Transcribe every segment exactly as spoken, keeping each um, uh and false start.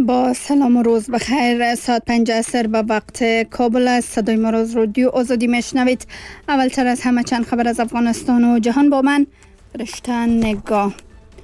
با سلام و روز بخیر. ساعت پنج عصر به وقت کابل است. صدای ما از رادیو آزادی میشنوید. اولتر از همه چند خبر از افغانستان و جهان با من رشتن نگاه.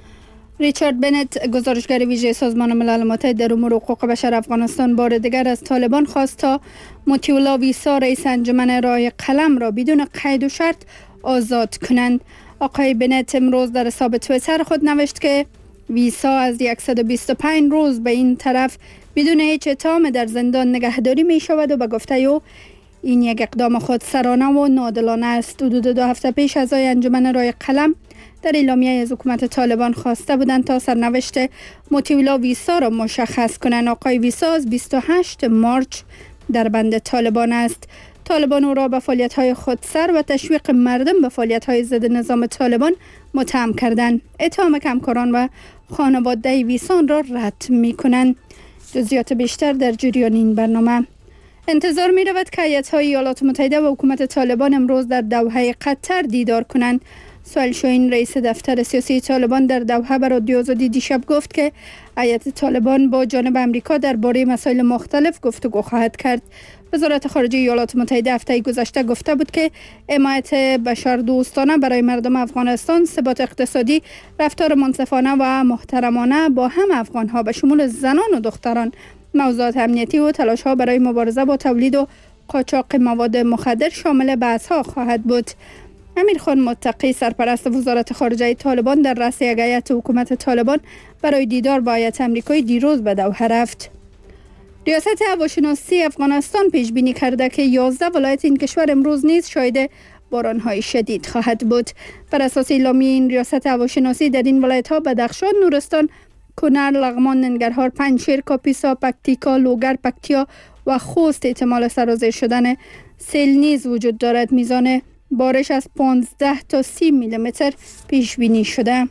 ریچارد بنت، گزارشگر ویژه سازمان ملل متحد در امور حقوق بشر افغانستان، بار دیگر از طالبان خواست تا مطیع ویسا، رئیس انجمن رای قلم، را بدون قید و شرط آزاد کنند. آقای بنت امروز در حساب توییتر خود نوشت که ویسا از صد و بیست و پنج روز به این طرف بدون هیچ اتهام در زندان نگهداری می شود و به گفته او این یک اقدام خودسرانه و ناعادلانه است. حدود دو هفته پیش اعضای انجمن رای قلم در اعلامیه از حکومت طالبان خواسته بودند تا سرنوشت مطیع ویسا را مشخص کنند. آقای ویسا از بیست و هشتم مارچ در بند طالبان است. طالبان او را به فعالیت‌های خودسر و تشویق مردم به فعالیت‌های ضد نظام طالبان متهم کردند. اتهام کمکاران و خانواده ویسان را رد می‌کنند. جزئیات بیشتر در جریان این برنامه. انتظار می‌رود که هیئت‌های ایالات متحده و حکومت طالبان امروز در دوحه قطر دیدار کنند. سهیل شاهین، رئیس دفتر سیاسی طالبان، در دوحه به رادیو آزادی دیشب گفت که هیئت طالبان با جانب امریکا درباره مسائل مختلف گفتگو خواهد کرد. وزارت خارجه ایالات متحده هفته گذشته گفته بود که حمایت بشردوستانه برای مردم افغانستان، ثبات اقتصادی، رفتار منصفانه و محترمانه با هم افغانها به شمول زنان و دختران، موضوعات امنیتی و تلاش‌ها برای مبارزه با تولید و قاچاق مواد مخدر شامل بحث‌ها خواهد بود. امیرخان متقی، سرپرست وزارت خارجه طالبان، در رأس یک هیئت حکومت طالبان برای دیدار با هیئت آمریکایی دیروز به دوحه رفت. ریاست هواشناسی افغانستان پیش بینی کرده که یازده ولایت این کشور امروز نیز شاهد باران‌های شدید خواهد بود. بر اساس اعلامیه این ریاست هواشناسی در این ولایت‌ها بدخشان، نورستان، کنر، لغمان، ننگرهار، پنجشیر، کاپیسا، پکتیکا، لوگر، پکتیا و خوست احتمال سرازیر شدن سیل نیز وجود دارد. میزان بارش از پانزده تا سی میلیمتر پیش بینی شده.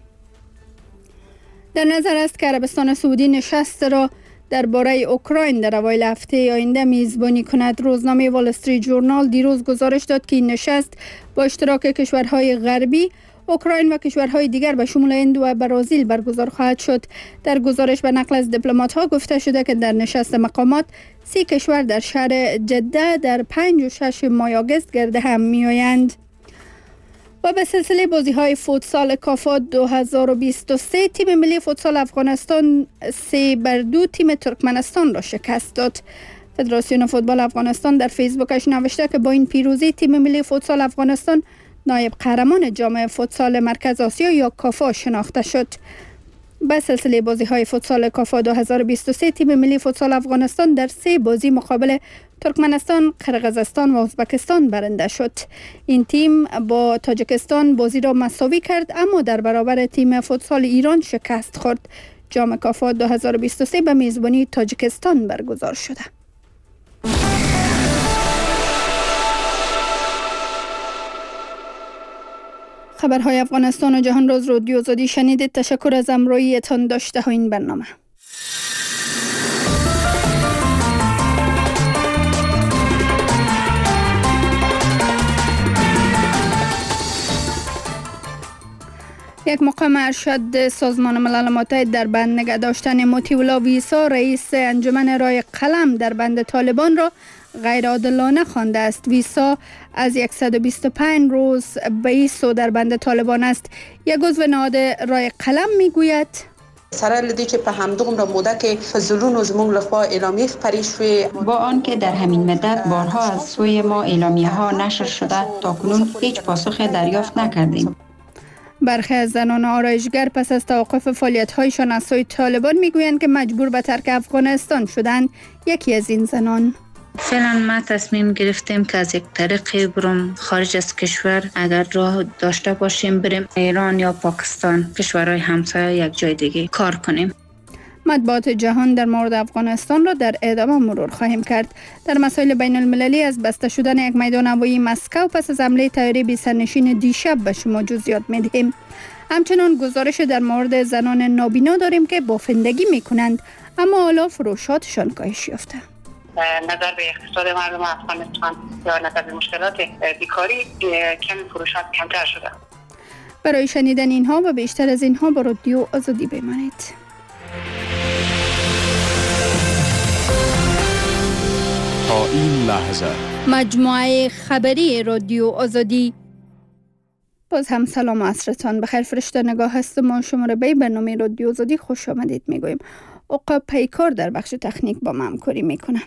در نظر است که عربستان سعودی نشست را درباره اوکراین در اوایل هفته آینده میزبانی کند. روزنامه وال استریت جورنال دیروز گزارش داد که این نشست با اشتراک کشورهای غربی، اوکراین و کشورهای دیگر به شمول هند و برزیل برگزار خواهد شد. در گزارش به نقل از دیپلمات‌ها گفته شده که در نشست مقامات سی کشور در شهر جده در پنج و شش ماه آگوست گرد هم می‌آیند. و به سلسله بازی‌های فوتسال کافا دو هزار و بیست و سه، تیم ملی فوتسال افغانستان سه بر دو تیم ترکمنستان را شکست داد. فدراسیون فوتبال افغانستان در فیسبوکش نوشته که با این پیروزی تیم ملی فوتسال افغانستان نایب قهرمان جام فوتسال مرکز آسیا یا کافا شناخته شد. به سلسله بازی‌های فوتسال کافا دو هزار و بیست و سه، تیم ملی فوتسال افغانستان در سه بازی مقابل ترکمنستان، قرقیزستان و ازبکستان برنده شد. این تیم با تاجیکستان بازی را مساوی کرد، اما در برابر تیم فوتسال ایران شکست خورد. جام کافا دو هزار و بیست و سه به میزبانی تاجیکستان برگزار شده. خبرهای افغانستان و جهان روز رادیو آزادی شنیدید. تشکر از همراهیتان. داشته ها این برنامه. یک مقام ارشد سازمان ملل متحد در بند نگه داشتن مطیع ویسا، رئیس انجمن رای قلم، در بند طالبان را غیر عادلانه خوانده است. ویسا از صد و بیست و پنج روز به ایسو در بند طالبان است. یک عضو نهاد رای قلم میگوید سره لدی چې په همدغه موده کې فزلون زموږ لخوا اعلامیه خپرې شوې، با آنکه در همین مدت بارها از سوی ما اعلامیه ها نشر شده، تاکنون هیچ پاسخ دریافت نکردیم. برخی از زنان آرایشگر پس از توقف فعالیت‌هایشان از سوی طالبان میگویند که مجبور به ترک افغانستان شدند. یکی از این زنان: فعلا ما تصمیم گرفتیم که از یک طریقی برم خارج از کشور، اگر راه داشته باشیم بریم ایران یا پاکستان، کشورهای همسایه، یک جای دیگه کار کنیم. مطبوعات جهان در مورد افغانستان را در ادامه مرور خواهیم کرد. در مسائل بین المللی از بسته شدن یک میدان هوایی مسکو پس از حمله طیاره بی سرنشین دیشب به شما جزئیات می‌دهیم. همچنان گزارش در مورد زنان نابینا داریم که بافندگی می‌کنند اما حالا فروشاتشان کاهش یافته. نظر به اقتصاد مردم افغانستان یا نظر به مشکلات بیکاری کمی فروشات کمتر شده. برای شنیدن اینها و بیشتر از اینها با رادیو آزادی بمانید. این لحظه مجموعه خبری رادیو آزادی. باز هم سلام عصرتان بخیر. فرشته نگاه هستم و شما را به برنامه رادیو آزادی خوش آمدید میگویم. عقاب پیکار در بخش تکنیک با ما همکاری میکنه.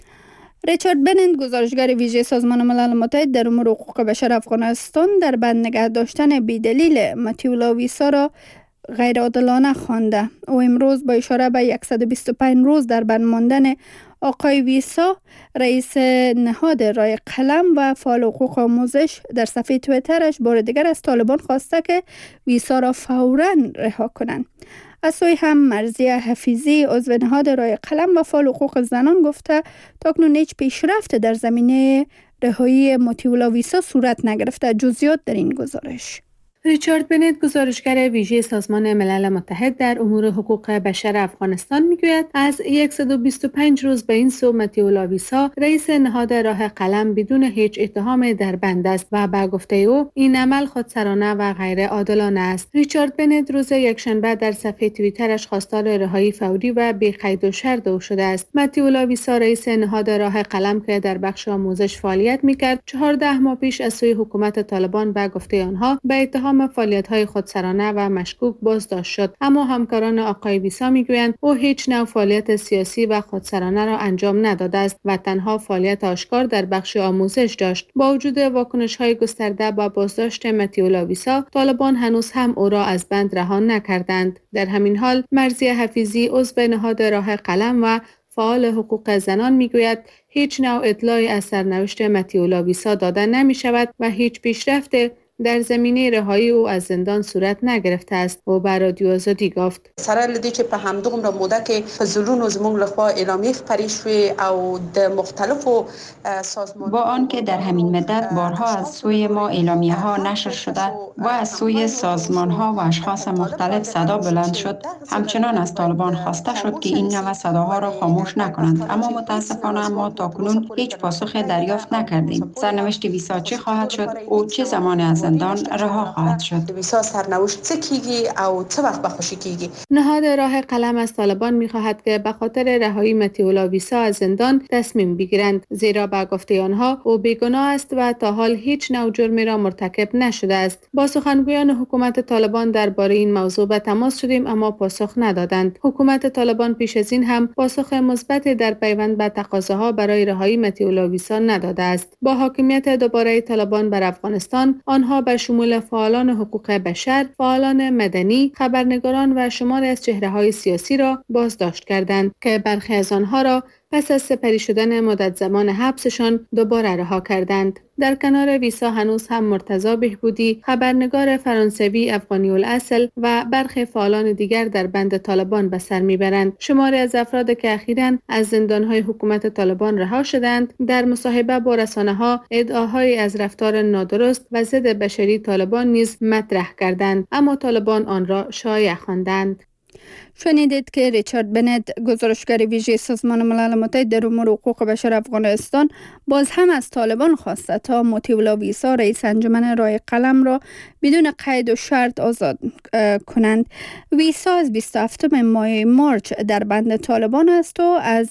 ریچارد بنند، گزارشگر ویژه سازمان ملل متحد در امور حقوق بشر افغانستان، در بند نگه داشتن بی‌دلیل متیولا ویسا را غیر عادلانه خوانده. او امروز با اشاره به صد و بیست و پنج روز در بند ماندن آقای ویسا، رئیس نهاد رای قلم و فعال حقوق آموزش، در صفحه توییترش بار دیگر از طالبان خواسته که ویسا را فوراً رها کنند. از سوی هم مرضیه حفیظی، عضو نهاد رای قلم و فعال حقوق زنان، گفته تاکنون هیچ پیشرفت در زمینه رهایی متیولا ویسا صورت نگرفته. جزئیات در این گزارش. ریچارد بنند، گزارشگر ویژه سازمان ملل متحد در امور حقوق بشر افغانستان، میگوید از صد و بیست و پنج روز به این سو متیولا ویسا، رئیس نهاد راه قلم، بدون هیچ اتهام در بند است و به گفته او این عمل خودسرانه و غیر عادلانه است. ریچارد بنند روز یکشنبه در صفحه توییترش خواستار رهایی فوری و بی قید و شرط او شده است. متیولا ویسا، رئیس نهاد راه قلم که در بخش آموزش فعالیت میکرد، چهارده ماه پیش از سوی حکومت طالبان به گفته آنها به اتهام فعالیت‌های خودسرانه و مشکوک بازداشت شد، اما همکاران آقای ویسا میگویند او هیچ نوع فعالیت سیاسی و خودسرانه را انجام نداده است و تنها فعالیت آشکار در بخش آموزش داشت. با وجود واکنش‌های گسترده با بازداشت متیولا ویسا، طالبان هنوز هم او را از بند رها نکردند. در همین حال مرضیه حفیظی، عضو نهاد راه قلم و فعال حقوق زنان، میگوید هیچ نوع اطلاعی از سرنوشت متیولا ویسا داده نمی شود و هیچ پیشرفت در زمینه رهایی او از زندان صورت نگرفته است. او بر رادیو آزادی گفت سره لدی چې په همدغه موده کې فزلونو زموږ لخوا اعلامیه خپرې شوې او د مختلفو سازمانونو با آنکه در همین مدت بارها از سوی ما اعلامیه ها نشر شده و از سوی سازمان ها و اشخاص مختلف صدا بلند شد، همچنان از طالبان خواسته شد که این نوع صداها را خاموش نکنند، اما متاسفانه ما تاکنون هیچ پاسخ دریافت نکردیم. سرنوشت ویسا چه خواهد شد؟ او چه زمان از زندان رها خواهد شد؟ ویسا سرنوشت چه کیږي او چه وخت به خوشی کیږي؟ نهاد راه قلم از طالبان می‌خواهد که به خاطر رهایی متیولا ویسا از زندان تصمیم بگیرند، زیرا به گفته آنها او بیگناه است و تا حال هیچ نوع جرمی را مرتکب نشده است. با سخنگویان حکومت طالبان درباره این موضوع به تماس شدیم اما پاسخ ندادند. حکومت طالبان پیش از این هم پاسخ مثبت در پیوند به تقاضاها برای رهایی متیولا ویسا نداده است. با حاکمیت دوباره طالبان بر افغانستان، آنها به شمول فعالان حقوق بشر، فعالان مدنی، خبرنگاران و شماری از چهره‌های سیاسی را بازداشت کردند که برخی از آنها را پس از سپری شدن مدت زمان حبسشان دوباره رها کردند. در کنار ویسا هنوز هم مرتضی بهبودی، خبرنگار فرانسوی افغانی الاصل و برخی فعالان دیگر در بند طالبان به سر میبرند. شماری از افراد که اخیراً از زندانهای حکومت طالبان رها شدند، در مصاحبه با رسانه‌ها ادعاهایی از رفتار نادرست و ضد بشری طالبان نیز مطرح کردند، اما طالبان آن را شایع خواندند. شنیدید که ریچارد بنند، گزارشگر ویژه سازمان ملل متحد در امور حقوق بشر افغانستان، باز هم از طالبان خواسته تا متیولا ویسا، رئیس انجمن رای قلم، را بدون قید و شرط آزاد کنند. ویسا از بیست و هفتم ماه مارچ در بند طالبان است و از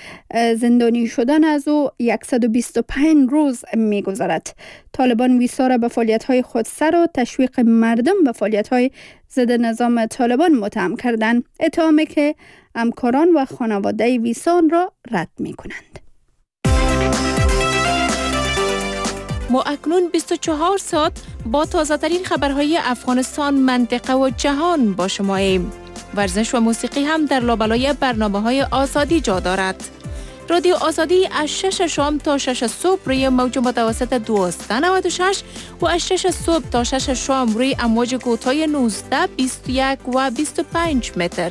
زندانی شدن از او صد و بیست و پنج روز می‌گذرد. طالبان ویسا را به فعالیت‌های خودسر و تشویق مردم به فعالیت‌های ضد نظام طالبان متهم کردند، اتهامی که همکاران و خانواده ویسا را رد می‌کنند. ما اکنون بیست و چهار ساعت با تازه ترین خبرهای افغانستان، منطقه و جهان با شما ایم. ورزش و موسیقی هم در لابلای برنامه‌های آزادی جا دارد. رادیو آزادی از شش شام تا شش صبح روی موج متوسط دویست و نود و شش و از شش صبح تا شش شام روی امواج کوتاه نوزده، بیست و یک و بیست و پنج متر.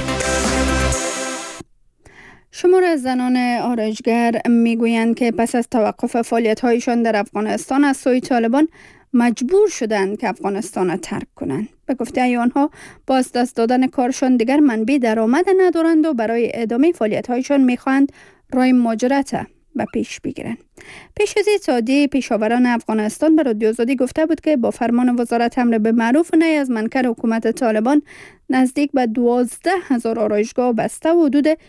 شمار از زنان آرایشگر میگویند که پس از توقف فعالیت‌هایشان در افغانستان از سوی طالبان مجبور شدند که افغانستان را ترک کنند. به گفته آنها باز دست دادن کارشان دیگر منبع درآمد ندارند و برای ادامه فعالیت‌هایشان میخواهند راه مهاجرت به پیش بگیرند. پیش از این سعودی، پیشاوران افغانستان به رادیو آزادی گفته بود که با فرمان وزارت امر به معروف و نهی از منکر حکومت طالبان، نزدیک به دوازده هزار آرایشگاه بسته و حدود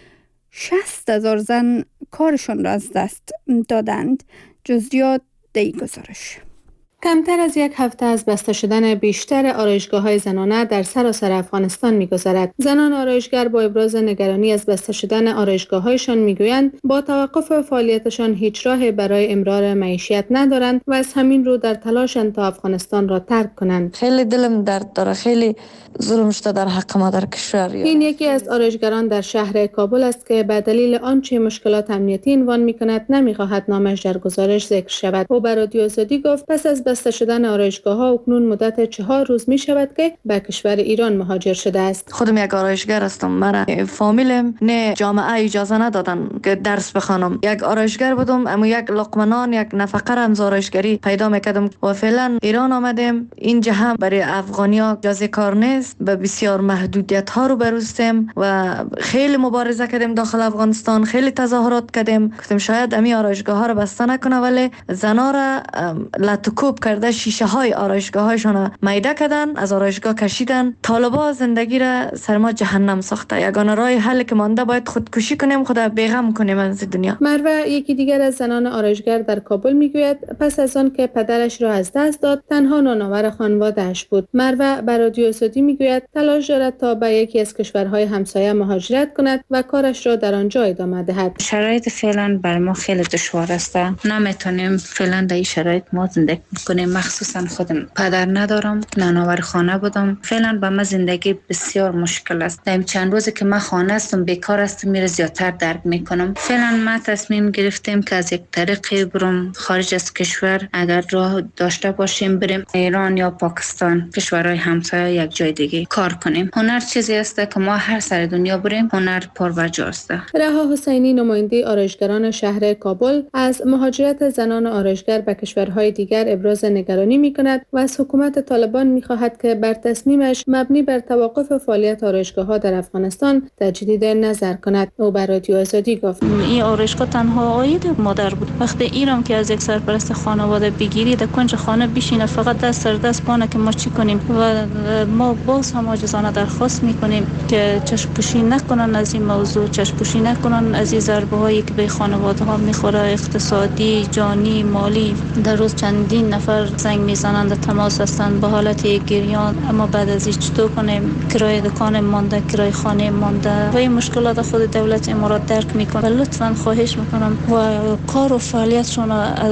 شصت هزار زن کارشان را از دست دادند. جزئیات در گزارش. کمتر از یک هفته از بسته شدن بیشتر آرایشگاه‌های زنانه در سراسر افغانستان می‌گذرد. زنان آرایشگر با ابراز نگرانی از بسته شدن آرایشگاه‌هایشان می‌گویند با توقف فعالیتشان هیچ راه برای امرار معیشت ندارند و از همین رو در تلاشند تا افغانستان را ترک کنند. خیلی دلم درد داره، خیلی ظلم شده در حق ما در کشور. این یکی از آرایشگران در شهر کابل است که به دلیل آنچه مشکلات امنیتی عنوان می‌کند نمی‌خواهد نامش در گزارش ذکر شود. او به رادیو آزادی گفت پس از بسته شدن آرایشگاه‌ها اکنون مدت چهار روز می شود که به کشور ایران مهاجر شده است. خودم یک آرایشگر هستم. مرا فامیلم نه جامعه اجازه ندادن که درس بخوانم. یک آرایشگر بودم، اما یک لقمه نان، یک نفقه را از آرایشگری پیدا میکردم و فعلا ایران آمدیم. اینجا هم برای افغانیا اجازه کار نیست، به بسیار محدودیت ها رو بروستیم و خیلی مبارزه کردیم داخل افغانستان، خیلی تظاهرات کردیم. گفتیم شاید امی آرایشگاه ها رو بسته نکنه، ولی زنا را لطکوب کرده، شیشه های آرایشگاه هایشان میده کردن، از آرایشگاه کشیدن. طالبا زندگی را سر ما جهنم ساخته. یگانه راه حل که مانده باید خودکشی کنیم، خدا بیغم کنیم از دنیا. مروه یکی دیگر از زنان آرایشگر در کابل میگوید پس از آن که پدرش را از دست داد تنها نانآور خانواده‌اش بود. مروه به رادیو آزادی میگوید تلاش دارد تا به یکی از کشورهای همسایه مهاجرت کند و کارش را در آنجا ادامه دهد. شرایط فعلا بر ما خیلی دشوار است. نمیتونیم فعلا در این شرایط ما زندگی کنیم. مخصوصا خودم پدر ندارم، نانآور خانه بودم. فعلا به من زندگی بسیار مشکل است. در چند روزی که من خانه هستم، بیکار هستم، میره زیادتر درک میکنم. فعلا ما تصمیم گرفتیم که از یک طریقی برم خارج از کشور. اگر راه داشته باشیم بریم ایران یا پاکستان، کشورهای همسایه، یک جای دیگه کار کنیم. هنر چیزی است که ما هر سر دنیا بریم هنر پرورجا است. رها حسینی نماینده آرایشگران شهر کابل از مهاجرت زنان آرایشگر به کشورهای دیگر ابراز نگرانی می‌کند و از حکومت طالبان می‌خواهد که بر تصمیمش مبنی بر توقف فعالیت آرایشگاه‌ها در افغانستان تجدید نظر کند. او بر رادیو آزادی گفت این آرایشگاه تنها عاید مادر بود. وقتی ایران که از یک سرپرست خانواده بگیری در کنج خانه بشینه فقط دست سر دست پانه که ما چی کنیم و ما باز هم عاجزانه درخواست می‌کنیم که چشم پوشی نکنن از این موضوع، چشم پوشی نکنن از این ضربه‌هایی که به خانواده‌ها می‌خوره، اقتصادی، جانی، مالی. در روز چندین نفر زنگ میزنند، تماس هستند به حالت گریان. اما بعد از این چطور کنیم؟ کرایه دکان مانده، کرایه خانه مانده و این مشکلات خود دولت امارات درک میکنه. لطفاً خواهش میکنم و کار و فعالیتشون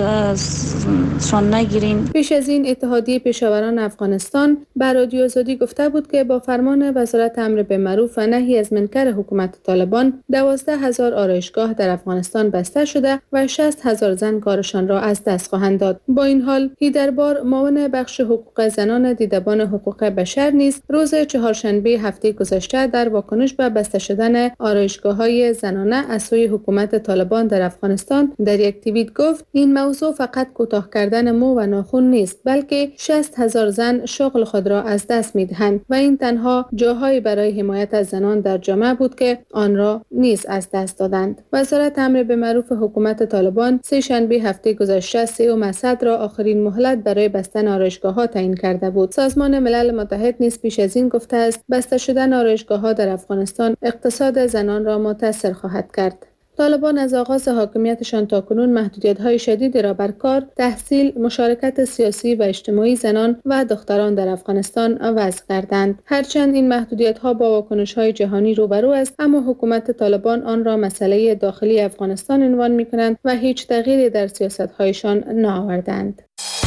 ازشان نگیرین. پیش از این اتحادیه پیشاوران افغانستان بر رادیو آزادی گفته بود که با فرمان وزارت امر به معروف و نهی از منکر حکومت طالبان دوازده هزار آرایشگاه در افغانستان بسته شده و شصت هزار زن کارشان را از دست خواهند داد. با این حال هیدربار معاون بخش حقوق زنان دیدبان حقوق بشر نیز روز چهارشنبه هفته گذشته در واکنش به بسته شدن آرایشگاه‌های زنانه از سوی حکومت طالبان در افغانستان در یک توییت گفت این موضوع فقط کوتاه کردن مو و ناخن نیست، بلکه شصت هزار زن شغل خود را از دست می‌دهند و این تنها جاهایی برای حمایت از زنان در جامعه بود که آن را نیز از دست دادند. وزارت امر به معروف حکومت طالبان سه شنبه هفته گذشته سوم اسد را آخرین مهلت برای بستن آرایشگاه‌ها تعیین کرده بود. سازمان ملل متحد نیز پیش از این گفته است بسته شدن آرایشگاه‌ها در افغانستان اقتصاد زنان را متاثر خواهد کرد. طالبان از آغاز حاکمیتشان تاکنون محدودیت‌های شدیدی را بر کار، تحصیل، مشارکت سیاسی و اجتماعی زنان و دختران در افغانستان وضع کردند. هرچند این محدودیت‌ها با واکنش‌های جهانی روبرو است، اما حکومت طالبان آن را مسئله داخلی افغانستان عنوان می‌کنند و هیچ تغییری در سیاست‌هایشان نآوردند.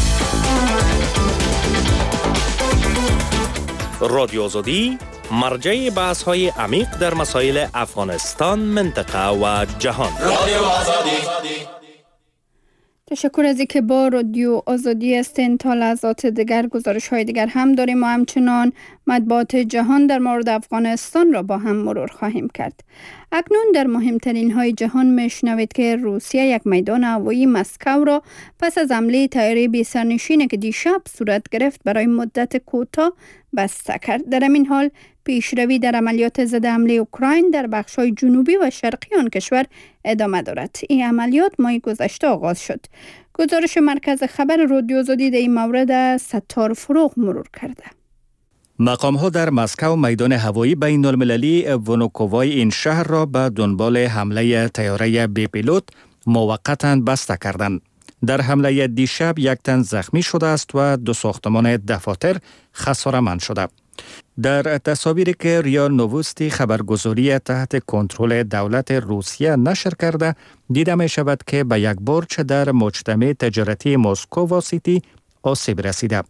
رادیو آزادی مرجع بحث های عمیق در مسائل افغانستان، منطقه و جهان. رادیو آزادی. تشکر از اینکه با رادیو آزادی هستین. تا لحظات دیگر گزارش های دیگر هم داریم و همچنان مطبوعات جهان در مورد افغانستان را با هم مرور خواهیم کرد. اکنون در مهمترین های جهان میشنوید که روسیه یک میدان هوایی مسکو را پس از حمله طیاره بی سرنشینی که دیشب صورت گرفت برای مدت کوتاه بسته کرد. در این حال پیشروی در عملیات ضد حمله اوکراین در بخش‌های جنوبی و شرقی آن کشور ادامه دارد. این عملیات ماه گذشته آغاز شد. گزارش مرکز خبر رادیو آزادی در این مورد ستار فروغ مرور کرده. مقام‌ها در مسکو میدان هوایی بین المللی ونوکووای این شهر را به دنبال حمله طیاره بی پیلوت موقتاً بسته کردند. در حمله دیشب یک تن زخمی شده است و دو ساختمان دفاتر خساره‌مند شده. در تصاویری که ریا نووستی خبرگزاری تحت کنترل دولت روسیه نشر کرده، دیده می شود که به یک برج در مجتمع تجارتی مسکو سیتی آسیب رسیده.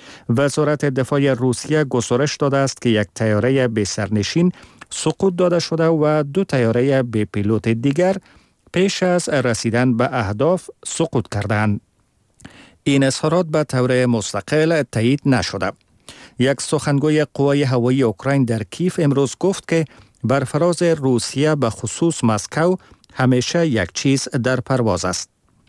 وزارت دفاع روسیه گزارش داده است که یک طیاره بی سرنشین سقوط داده شده و دو طیاره بی پیلوت دیگر پیش از رسیدن به اهداف سقوط کردند. این اظهارات به طور مستقل تایید نشده. یک سخنگوی قوای هوایی اوکراین در کیف امروز گفت که بر فراز روسیه به خصوص مسکو همیشه یک چیز در پرواز است.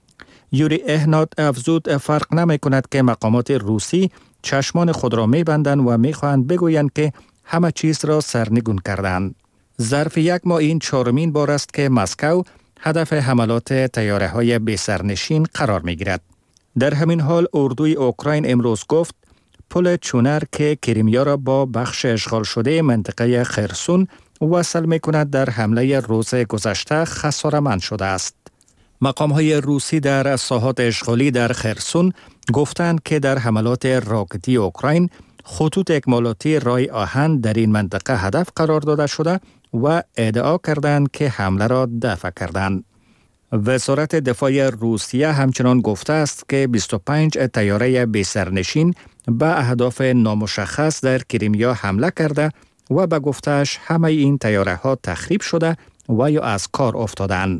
یوری اهنات افزود فرق نمی کند که مقامات روسی چشمان خود را می بندند و می خواهند بگویند که همه چیز را سرنگون کردند. ظرف یک ماه این چهارمین بار است که مسکو هدف حملات طیاره های بی سرنشین قرار می گیرد. در همین حال اردوی اوکراین امروز گفت پل چونر که کریمیا را با بخش اشغال شده منطقه خرسون وصل می کند در حمله روز گذشته خساره‌مند شده است. مقام‌های روسی در ساحات اشغالی در خرسون گفتند که در حملات راکتی اوکراین خطوط اکمالاتی رای آهن در این منطقه هدف قرار داده شده و ادعا کردند که حمله را دفع کردند. وزارت دفاع روسیه همچنان گفته است که بیست و پنج طیاره بی سرنشین به اهداف نامشخص در کریمیا حمله کرده و به گفتهش همه این طیاره ها تخریب شده و یا از کار افتادند.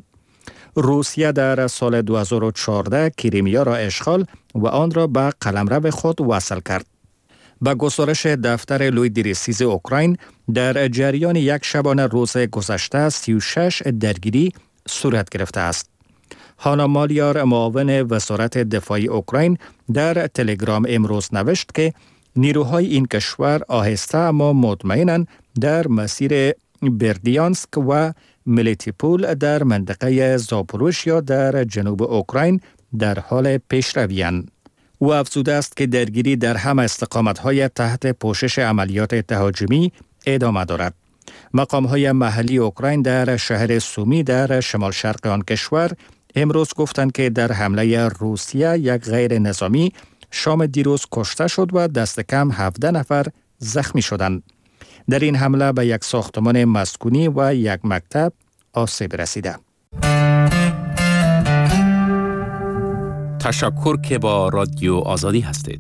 روسیه در سال دو هزار و چهارده کریمیا را اشغال و آن را به قلمرو خود وصل کرد. با گزارش دفتر لوی دیریسیز اوکراین در جریان یک شبانه روز گذشته سی و شش درگیری صورت گرفته است. هانا مالیار معاون وزارت دفاع اوکراین در تلگرام امروز نوشت که نیروهای این کشور آهسته اما مطمئناً در مسیر بردیانسک و ملیتیپول در منطقه زاپوروژیا در جنوب اوکراین در حال پیشروی‌اند. او افزوده است که درگیری در همه استقامت‌های تحت پوشش عملیات تهاجمی ادامه دارد. مقام‌های محلی اوکراین در شهر سومی در شمال شرق آن کشور امروز گفتند که در حمله روسیه یک غیر نظامی شام دیروز کشته شد و دست کم هفده نفر زخمی شدند. در این حمله به یک ساختمان مسکونی و یک مکتب آسیب رسیده. تشکر که با رادیو آزادی هستید.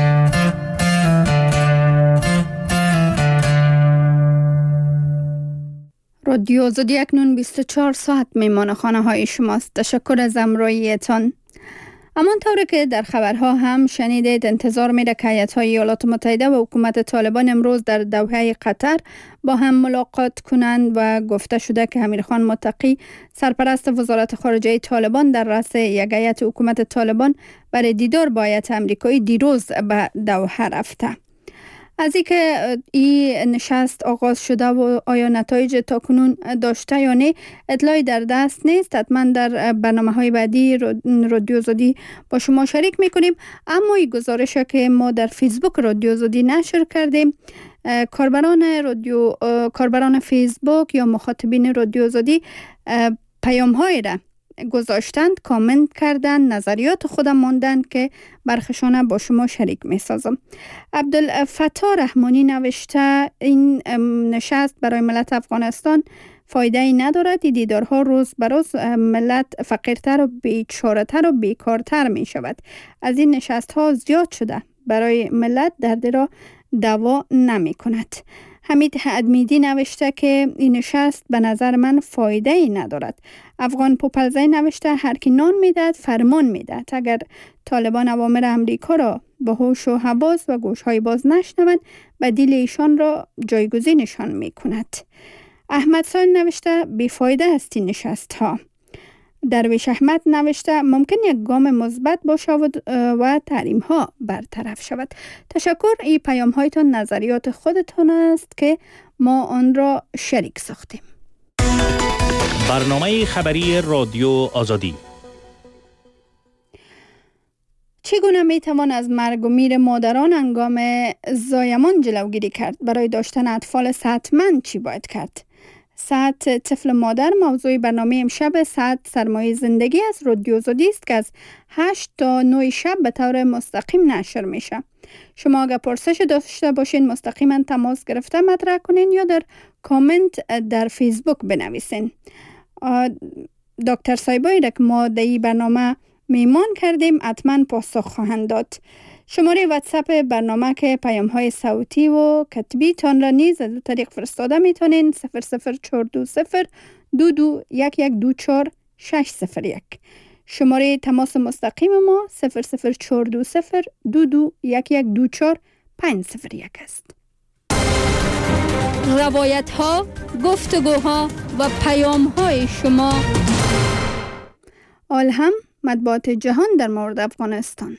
رادیو آزادی اکنون بیست و چهار ساعت میمان خانه های شماست. تشکر از همراهیتان. همانطور که در خبرها هم شنیدید، انتظار میره که ایالت‌های ایالات متحده و حکومت طالبان امروز در دوحه قطر با هم ملاقات کنند و گفته شده که امیرخان متقی سرپرست وزارت خارجه طالبان در رأس یک هیئت حکومت طالبان برای دیدار با هیئت آمریکایی دیروز به دوحه رفته. از اینکه این نشست آغاز شده و آیا نتایج تاکنون داشته یا نه اطلاعی در دست نیست. حتما در برنامه‌های بعدی رادیو آزادی با شما شریک میکنیم. اما این گزارش که ما در فیسبوک رادیو آزادی نشر کردیم، کاربران رادیو کاربران فیسبوک یا مخاطبین رادیو آزادی پیام‌های را گذاشتند، کامنت کردند، نظریات خودم ماندند که برخشانه با شما شریک می سازم. عبدالفتاح رحمانی نوشته این نشست برای ملت افغانستان فایده ای ندارد. این دیدارها روز به روز ملت فقیرتر و بیچاره‌تر و بیکارتر می شود. از این نشست ها زیاد شده، برای ملت درد را دوا نمی کند. حمید ادمیدی نوشته که این نشست به نظر من فایده ای ندارد. افغان پوپلزی نوشته هر کی نان میدهد فرمان میدهد. اگر طالبان اوامر امریکا را به هوش و حواس و گوشهای باز نشنوند، بدیل ایشان را جایگزینشان میکند. احمد سال نوشته بیفایده است این نشست ها. درویش احمد نوشته ممکن یک گام مثبت باشه و تحریم ها برطرف شود. تشکر. این پیام هایتان نظریات خودتان است که ما آن را شریک ساختیم. برنامه خبری رادیو آزادی. چگونه می توان از مرگ و میر مادران هنگام زایمان جلوگیری کرد؟ برای داشتن اطفال صحتمند چی باید کرد؟ صحت طفل مادر موضوع برنامه امشب صحت سرمایه زندگی از رادیو آزادی است که از هشت تا نه شب به طور مستقیم نشر میشه. شما اگر پرسش داشته باشین مستقیما تماس گرفته مطرح کنین یا در کامنت در فیسبوک بنویسین. دکتر صایبایی را که ما در این برنامه میمان کردیم حتما پاسخ خواهند داد. شماره واتساپ برنامه که پیام های صوتی و کتبی تان را نیز از دو طریق فرستاده میتونین. صفر صفر چهار دو صفر دو دو یک یک دو چهار شش صفر یک. شماره تماس مستقیم ما صفر صفر چهار دو صفر دو دو یک یک دو چهار پنج صفر یک است. روایت ها، گفتگوها و پیام های شما. آلهم مطبوعات جهان در مورد افغانستان.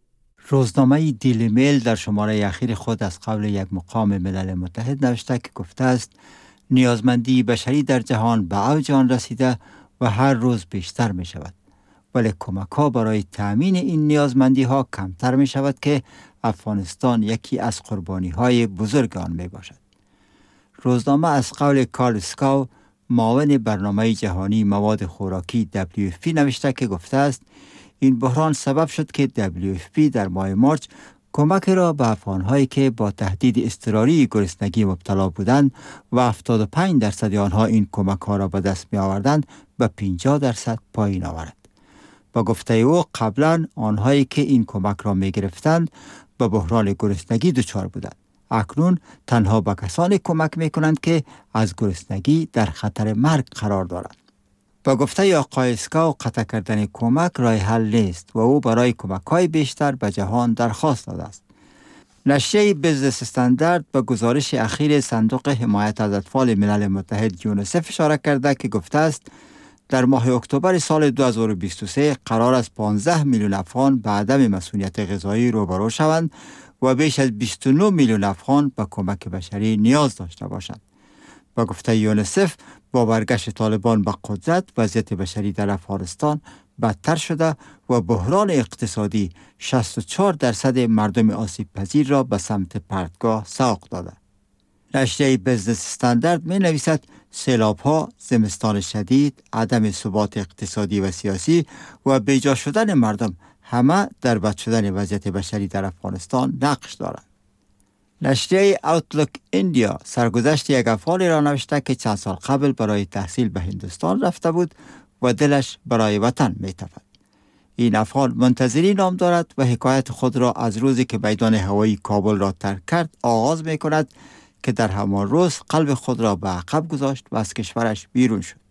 روزنامه دیلی میل در شماره اخیر خود از قول یک مقام ملل متحد نوشته که گفته است نیازمندی بشری در جهان به اوج آن رسیده و هر روز بیشتر می شود، ولی کمک ها برای تامین این نیازمندی ها کمتر می شود که افغانستان یکی از قربانی های بزرگ آن می باشد. روزنامه از قول کارل اسکاو معاون برنامه جهانی مواد خوراکی دبلیو اف پی نوشته که گفته است این بحران سبب شد که دبلیو اف پی در ماه مارچ کمک را به افغان‌هایی که با تهدید اضطراری گرسنگی مبتلا بودند و هفتاد و پنج درصد آنها این کمک ها را به دست می آوردند به پنجاه درصد پایین آورد. با گفته او قبلا آنهایی که این کمک را می گرفتند به بحران گرسنگی دچار بودند. اکنون تنها به کسانی کمک می کنند که از گرسنگی در خطر مرگ قرار دارند. با گفته آقای اسکاو قطع کردن کمک راه حل نیست و او برای کمک‌های بیشتر به جهان درخواست داده است. نشریه بیزنس استاندارد به گزارش اخیر صندوق حمایت از اطفال ملل متحد یونیسف اشاره کرده که گفته است در ماه اکتبر سال دو هزار و بیست و سه قرار است پانزده میلیون افغان به عدم مسئولیت غذایی روبرو شوند و بیش از بیست و نه میلیون افغان به کمک بشری نیاز داشته باشند. با گفته یونیسف با برگشت طالبان به قدرت وضعیت بشری در افغانستان بدتر شده و بحران اقتصادی شصت و چهار درصد مردم آسیب پذیر را به سمت پرتگاه سوق داده. نشریه بیزنس استاندارد می نویسد سیلاب ها، زمستان شدید، عدم ثبات اقتصادی و سیاسی و بیجا شدن مردم همه در بد شدن وضعیت بشری در افغانستان نقش دارند. نشریه اوتلوک ایندیا سرگذشت یک افغانی را نوشته که چند سال قبل برای تحصیل به هندوستان رفته بود و دلش برای وطن می تپد. این افغان منتظری نام دارد و حکایت خود را از روزی که میدان هوایی کابل را ترک کرد آغاز می کند که در همان روز قلب خود را به عقب گذاشت و از کشورش بیرون شد.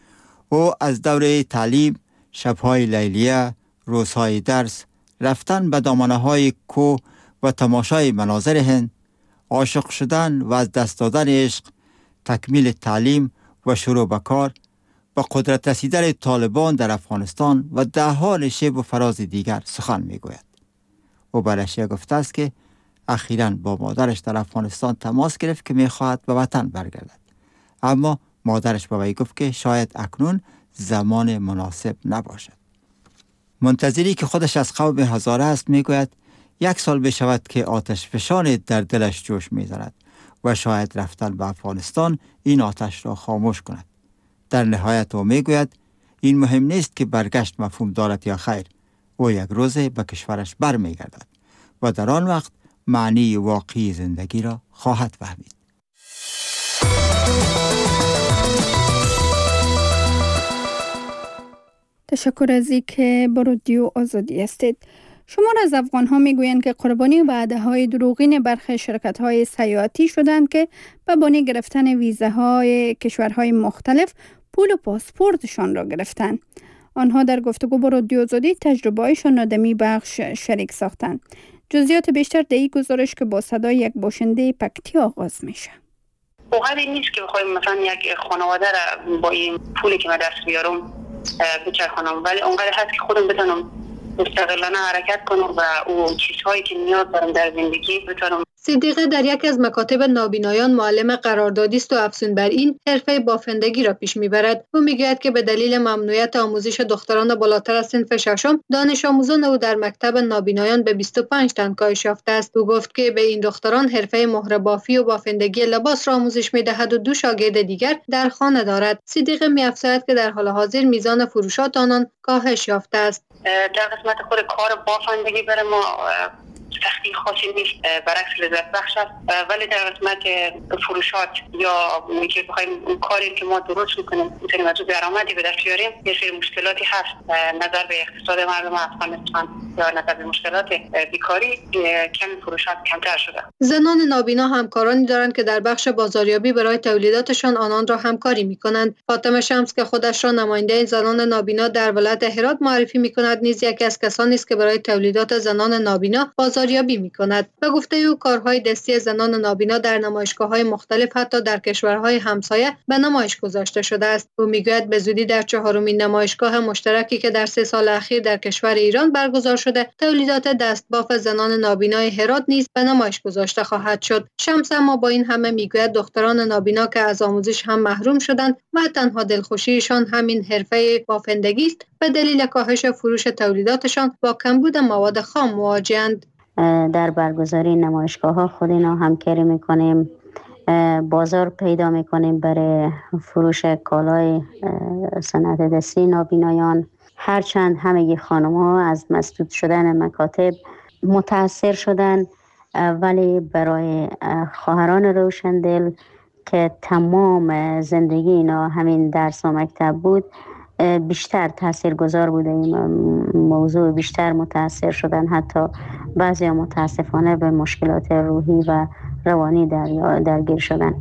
او از دوره تعلیم، شبهای لیلیه، روزهای درس، رفتن به دامنه های کوه و تماشای مناظر هند، عاشق شدن و از دست دادن عشق، تکمیل تعلیم و شروع به کار، با قدرت رسیدن طالبان در افغانستان و ده ها نشیب و فراز دیگر سخن می گوید. او به نشریه گفته است که اخیراً با مادرش در افغانستان تماس گرفت که می خواهد به وطن برگردد، اما مادرش به وی گفت که شاید اکنون زمان مناسب نباشد. منتظری که خودش از قوم هزاره است می گوید یک سال بشود که آتش فشان در دلش جوش می زند و شاید رفتن به افغانستان این آتش را خاموش کند. در نهایت او می گوید این مهم نیست که برگشت مفهوم دارد یا خیر، او یک روز به کشورش بر می گردد و در آن وقت معنی واقعی زندگی را خواهد فهمید. تشکر از اینکه با رادیو آزادی هستید. شمار از افغان ها می گویند که قربانی وعده های دروغین برخی شرکت های سیاحتی شدند که به بانی گرفتن ویزه های کشورهای مختلف پول و پاسپورتشان را گرفتند. آنها در گفتگو با رادیو آزادی تجربه هایشان را در می بخش شریک ساختند. جزئیات بیشتر در این گزارش که با صدای یک باشنده پکتی آغاز میشه. واقعا این نیست که بخوایم مثلا یک خانواده را با این پولی که من دست بیارم بچرخانم، ولی اونقدر هست که خودم بتونم مستقلانه حرکت کنم و اون چیزهایی که نیاز دارم در زندگی بتونم صدیقه در یکی از مکاتب نابینایان معلم قراردادی است و افزون بر این حرفه بافندگی را پیش میبرد. او میگوید که به دلیل ممنوعیت آموزش دختران بالاتر از صنف ششم، دانش آموزان او در مکتب نابینایان به بیست و پنج تن کاهش یافته است. او گفت که به این دختران حرفه مهره بافی و بافندگی لباس را آموزش میدهد و دو شاگرد دیگر در خانه دارد. صدیقه می‌افزاید که در حال حاضر میزان فروشات آنان کاهش یافته است. در قسمت خود کار بافندگی برای ما سختی خاصی نیست، برعکس لذت بخش است، ولی در قسمت فروشات یا اینکه بخوایم کاری که ما درست میکنیم میتونیم از درآمدی به دست بیاریم، یه سری مشکلاتی هست نظر به اقتصاد مردم افغانستان یا نظر به مشکلات بیکاری، کمی فروشات کمتر شده. زنان نابینا همکارانی دارند که در بخش بازاریابی برای تولیداتشان آنان را همکاری میکنند. فاطمه شمس که خودش را نماینده زنان نابینا در ولایت هرات معرفی میکند، نیز یکی از کسانی است که برای تولیدات زنان نابینا بازاریابی میکند. به گفته او کارهای دستی زنان نابینا در نمایشگاه‌های مختلف حتی در کشورهای همسایه به نمایش گذاشته شده است. او میگوید به زودی در چهارمین نمایشگاه مشترکی که در سه سال اخیر در کشور ایران برگزار شده، تولیدات دستباف زنان نابینای هرات نیز به نمایش گذاشته خواهد شد. شمس اما با این همه میگوید دختران نابینا که از آموزش هم محروم شدند و تنها دلخوشیشان همین حرفه بافندگی است، به دلیل کاهش فروش تولیداتشان با کمبود مواد خام مواجه‌اند. در برگزاری نمایشگاه ها خود اینا همکاری میکنیم، بازار پیدا میکنیم برای فروش کالای صنعت دستی نابینایان. هرچند همه خانم ها از مسدود شدن مکاتب متاثر شدن، ولی برای خواهران روشندل که تمام زندگی اینا همین درس و مکتب بود، بیشتر تاثیرگذار بوده این موضوع، بیشتر متاثر شدن. حتی بعضی ها متاسفانه به مشکلات روحی و روانی در درگیر شدن.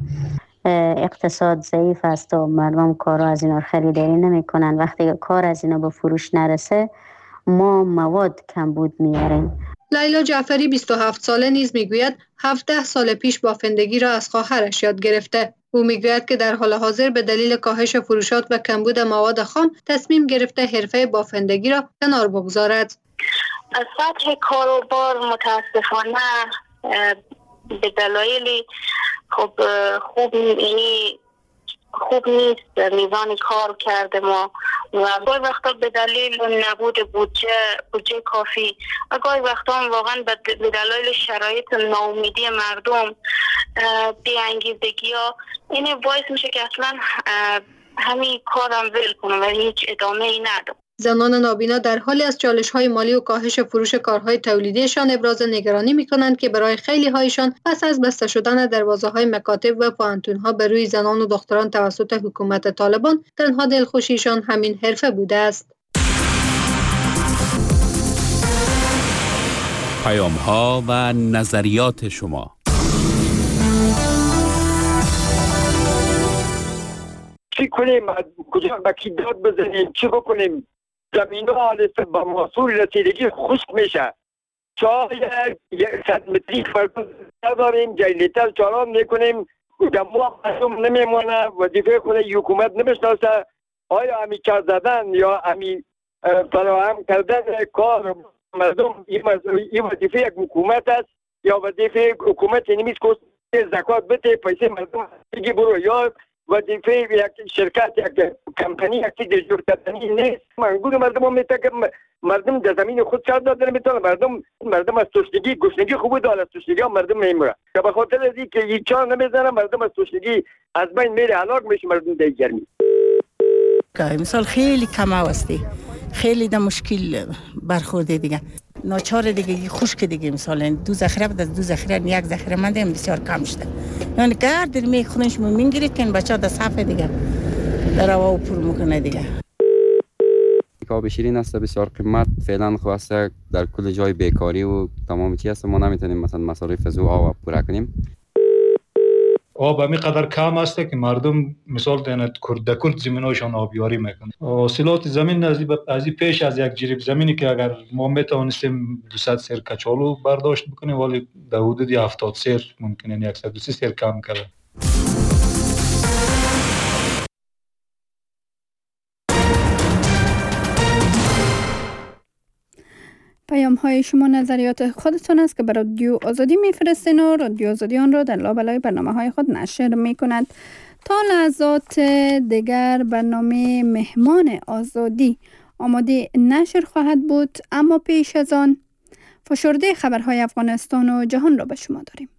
اقتصاد ضعیف است و مردم کارا از اینا خریداری نمی کنن. وقتی که کار از اینا به فروش نرسه، ما مواد کمبود میاریم. لیلا جعفری بیست و هفت ساله نیز میگوید هفده سال پیش بافندگی را از خواهرش یاد گرفته. او میگوید که در حال حاضر به دلیل کاهش فروشات و کمبود مواد خام تصمیم گرفته حرفه بافندگی را کنار بگذارد. از سطح کاروبار متاسفانه به دلایلی خب خوب یعنی خوب نیست میزان کار کرده ما و گاهی وقتا به دلیل نبود بودجه بودجه کافی و گاهی وقتا واقعا به دلیل شرایط ناامیدی مردم، بی‌انگیزگی ها، این باعث میشه که اصلا همین کارم ول کنم و هیچ ادامه ای ندم. زنان نابینا در حالی از چالش‌های مالی و کاهش فروش کارهای تولیدیشان ابراز نگرانی می‌کنند که برای خیلی هایشان پس از بسته شدن دروازه‌های مکاتب و پوهنتون‌ها به روی زنان و دختران توسط حکومت طالبان، تنها دلخوشیشان همین حرفه بوده است. پیام‌ها و نظریات شما. چی کنیم؟ کجا با کی داد بزنیم؟ چی بکنیم؟ زمین ها با محصول رسیدگی خشک میشه. شاید یک صد متری فرق نداریم، جایلیتر چالان میکنیم، دموع مردم نمیمونه، وظیفه خود حکومت نمیشناسه. آیا همی کار زدن یا همی فراهم کردن کار مردم این وظیفه یک حکومت است یا وظیفه حکومت نمیست که زکات بده پیسه مردم بگی برو، یا وظیفه یک شرکت یک کمپانی یک دلجور کردنی نیست. منگود مردم هم میتونه که مردم در زمین خود شاد دادن میتونه مردم مردم از تشنگی گشنگی خوب داره، از تشنگی هم مردم میمیره که به خاطر از اینکه هیچ چان نمیزنه مردم از تشنگی از بین میره، هلاک میشه مردم در گرمی. مثال خیلی کم هستی، خیلی در مشکل برخورده دیگه، ناچار دیگه خشک دیگه. مثلا دو ذخیره بود، از دو ذخیره یک ذخیره مونده بسیار کم شده. یعنی گرد می خونش میگیرید که این بچه‌ها در صفحه دیگه در هوا پر میکنه دیگه. آب شیرین است بسیار قیمت، فعلا خواسته در کل جای بیکاری و تمام چیز است، ما نمیتونیم مثلا مصارف از آب پورا کنیم. آب همی قدر کم است که مردم مثال دهند کرد کرد زمیناشان آبیاری میکنند. حاصلات زمین از از پیش از یک جریب زمینی که اگر ما میتوانستیم دویست سیر کچالو برداشت بکنیم، ولی در حدود هفتاد سیر ممکنه صد و سی سیر کم کرده. پیام های شما نظریات خودتون است که برای رادیو آزادی میفرستین و رادیو آزادی آن را در لابلای برنامه های خود نشر میکند. تا لحظات دیگر برنامه مهمان آزادی آماده نشر خواهد بود، اما پیش از آن فشرده خبرهای افغانستان و جهان را به شما داریم.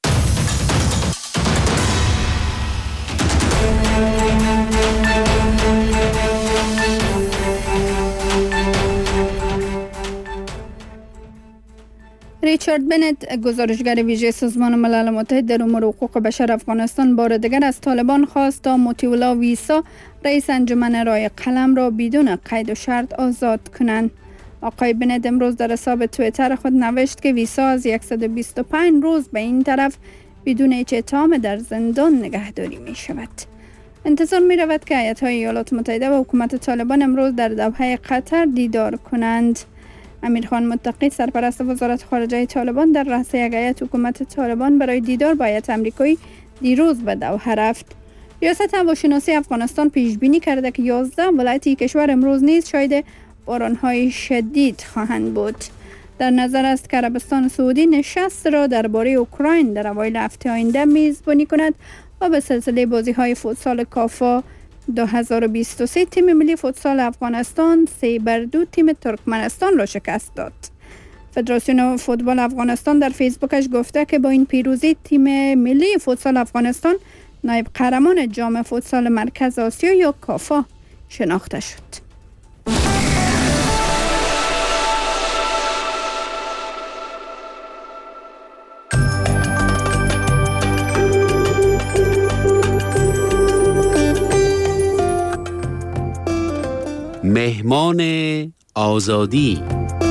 ریچارد بنت، گزارشگر ویژه سازمان ملل متحد در امور حقوق بشر افغانستان، بار دیگر از طالبان خواست تا مطیع ویسا، رئیس انجمن رای قلم را بدون قید و شرط آزاد کنند. آقای بنت امروز در حساب توییتر خود نوشت که ویسا از صد و بیست و پنج روز به این طرف بدون هیچ اتهام در زندان نگهداری می شود. انتظار می رود که ایالت‌های ایالات متحده و حکومت طالبان امروز در دوحه قطر دیدار کنند. امیرخان متقی، سرپرست وزارت خارجه طالبان، در رأس یک هیئت حکومت طالبان برای دیدار با هیئت آمریکایی دیروز به دوحه رفت. ریاست هواشناسی افغانستان پیش بینی کرده که یازده ولایت کشور امروز نیز شاهد باران‌های شدید خواهند بود. در نظر است که عربستان سعودی نشست را درباره اوکراین در اوایل هفته آینده میزبانی کند و به سلسله بازی‌های فوتسال کافا دو هزار و بیست و سه تیم ملی فوتسال افغانستان سه بر دو تیم ترکمنستان را شکست داد. فدراسیون فوتبال افغانستان در فیسبوکش گفته که با این پیروزی تیم ملی فوتسال افغانستان نایب قهرمان جام فوتسال مرکز آسیا یا کافا شناخته شد. مهمان آزادی.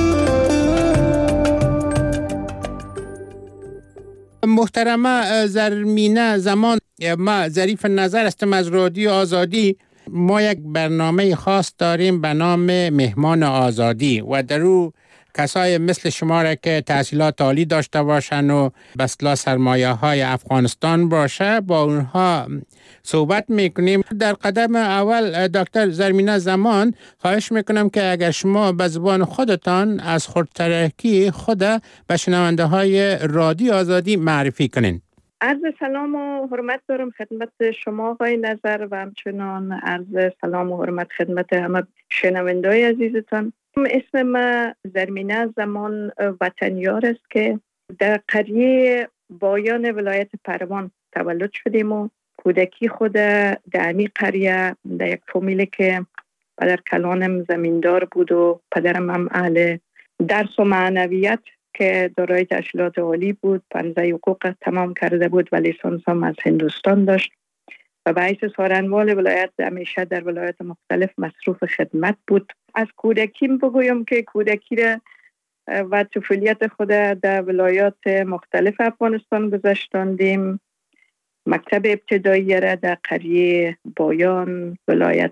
محترمه زرمینه زمان، ما ظریف نظر هستم از رادیو آزادی. ما یک برنامه خاص داریم به نام مهمان آزادی و در او کسای مثل شما را که تحصیلات عالی داشته باشن و به اصطلاح سرمایه های افغانستان باشه با اونها صحبت میکنیم. در قدم اول دکتر زرمینه زمان خواهش میکنم که اگر شما به زبان خودتان از خودترکی خود به شنونده های رادیو آزادی معرفی کنین. عرض سلام و حرمت دارم خدمت شما آقای نظر و همچنان عرض سلام و حرمت خدمت همه شنونده های عزیزتان. اسم ما زرمینه زمان وطنیار است که در قریه بایان ولایت پروان تولد شدیم و کودکی خود در امی قریه در یک فامیلی که پدر کلانم زمیندار بود و پدرم هم اهل درس و معنویت که دارای تحصیلات عالی بود، پانزده حقوق تمام کرده بود و لیسانس هم از هندوستان داشت و به حیث سارنوال ولایت همیشه در ولایت مختلف مصروف خدمت بود. از کودکیم بگویم که کودکی را و طفولیت خود در ولایات مختلف افغانستان گذشتاندیم. مکتب ابتدایی را در قریه بایان، ولایت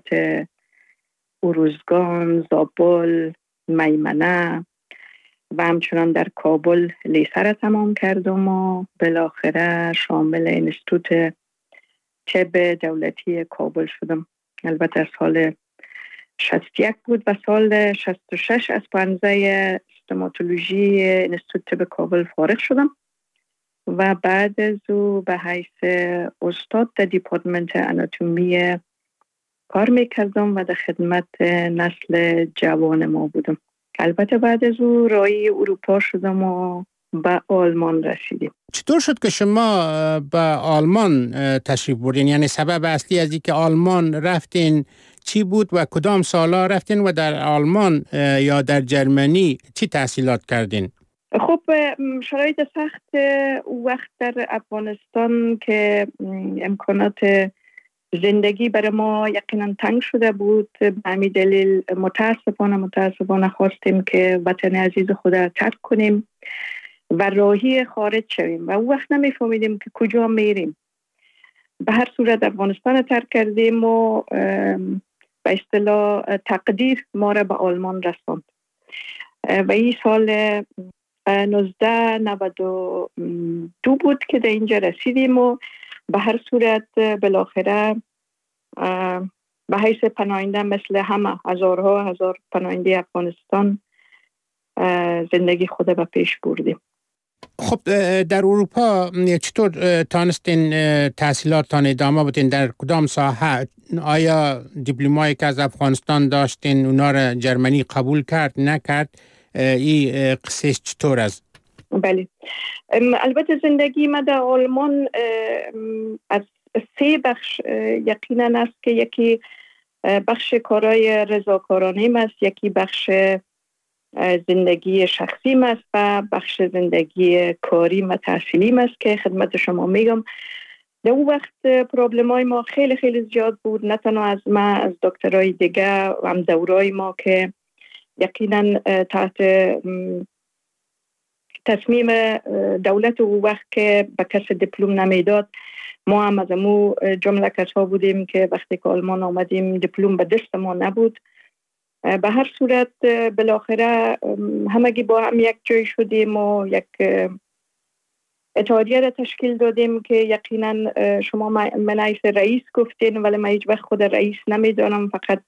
اروزگان، زابل، میمنه و همچنان در کابل لیسه را تمام کردم و بالاخره شامل انستیتوت طب دولتی کابل شدم. البته سال شصت و یک بود و سال شصت و شش از پانزده استوماتولوژی انستیتوت طب کابل فارغ شدم و بعد از او به حیث استاد در دیپارتمنت آناتومی کار میکردم و در خدمت نسل جوان ما بودم. البته بعد از او رای اروپا شدم و به آلمان رسیدیم. چطور شد که شما به آلمان تشریف بردین؟ یعنی سبب اصلی از اینکه آلمان رفتین چی بود و کدام سالا رفتین و در آلمان یا در جرمنی چی تحصیلات کردین؟ خب شرایط سخت وقت در افغانستان که امکانات زندگی برای ما یقینا تنگ شده بود، به همین دلیل متاسفانه متاسفانه خواستیم که وطن عزیز خود را ترک کنیم و راهی خارج شویم و اون وقت نمیفهمیدیم که کجا میریم. به هر صورت افغانستان ترک کردیم و به اصطلاح تقدیر ما را به آلمان رساند و این سال نوزده نود و دو بود که در اینجا رسیدیم و به هر صورت بالاخره به حیث پناهنده مثل همه هزارها هزار پناهنده افغانستان زندگی خود به پیش بردیم. خب در اروپا چطور تانستین تحصیلاتتان ادامه بدین؟ در کدام ساحه؟ آیا دیپلمایی که از افغانستان داشتین اونا را جرمنی قبول کرد نکرد؟ این قصه چطور است؟ بله، البته زندگی ما در آلمان از سه بخش یقینا است که یکی بخش کارهای رضاکارانه است، یکی بخش زندگی شخصی است و بخش زندگی کاری و تحصیلی است که خدمت شما میگم. در اون وقت پرابلم های ما خیلی خیلی زیاد بود، نه تنها از ما، از دکترای دیگه و هم دورای ما که یقینا تحت تصمیم دولت اون وقت که به کس دیپلم نمیداد، ما هم از امو جمله کسا بودیم که وقتی که آلمان آمدیم دیپلم به دست ما نبود. به هر صورت بالاخره همگی با هم یک جای شدیم و یک اتحادیه را تشکیل دادیم که یقینا شما من ایس رئیس گفتین، ولی من هیچ وقت خود رئیس نمیدانم، فقط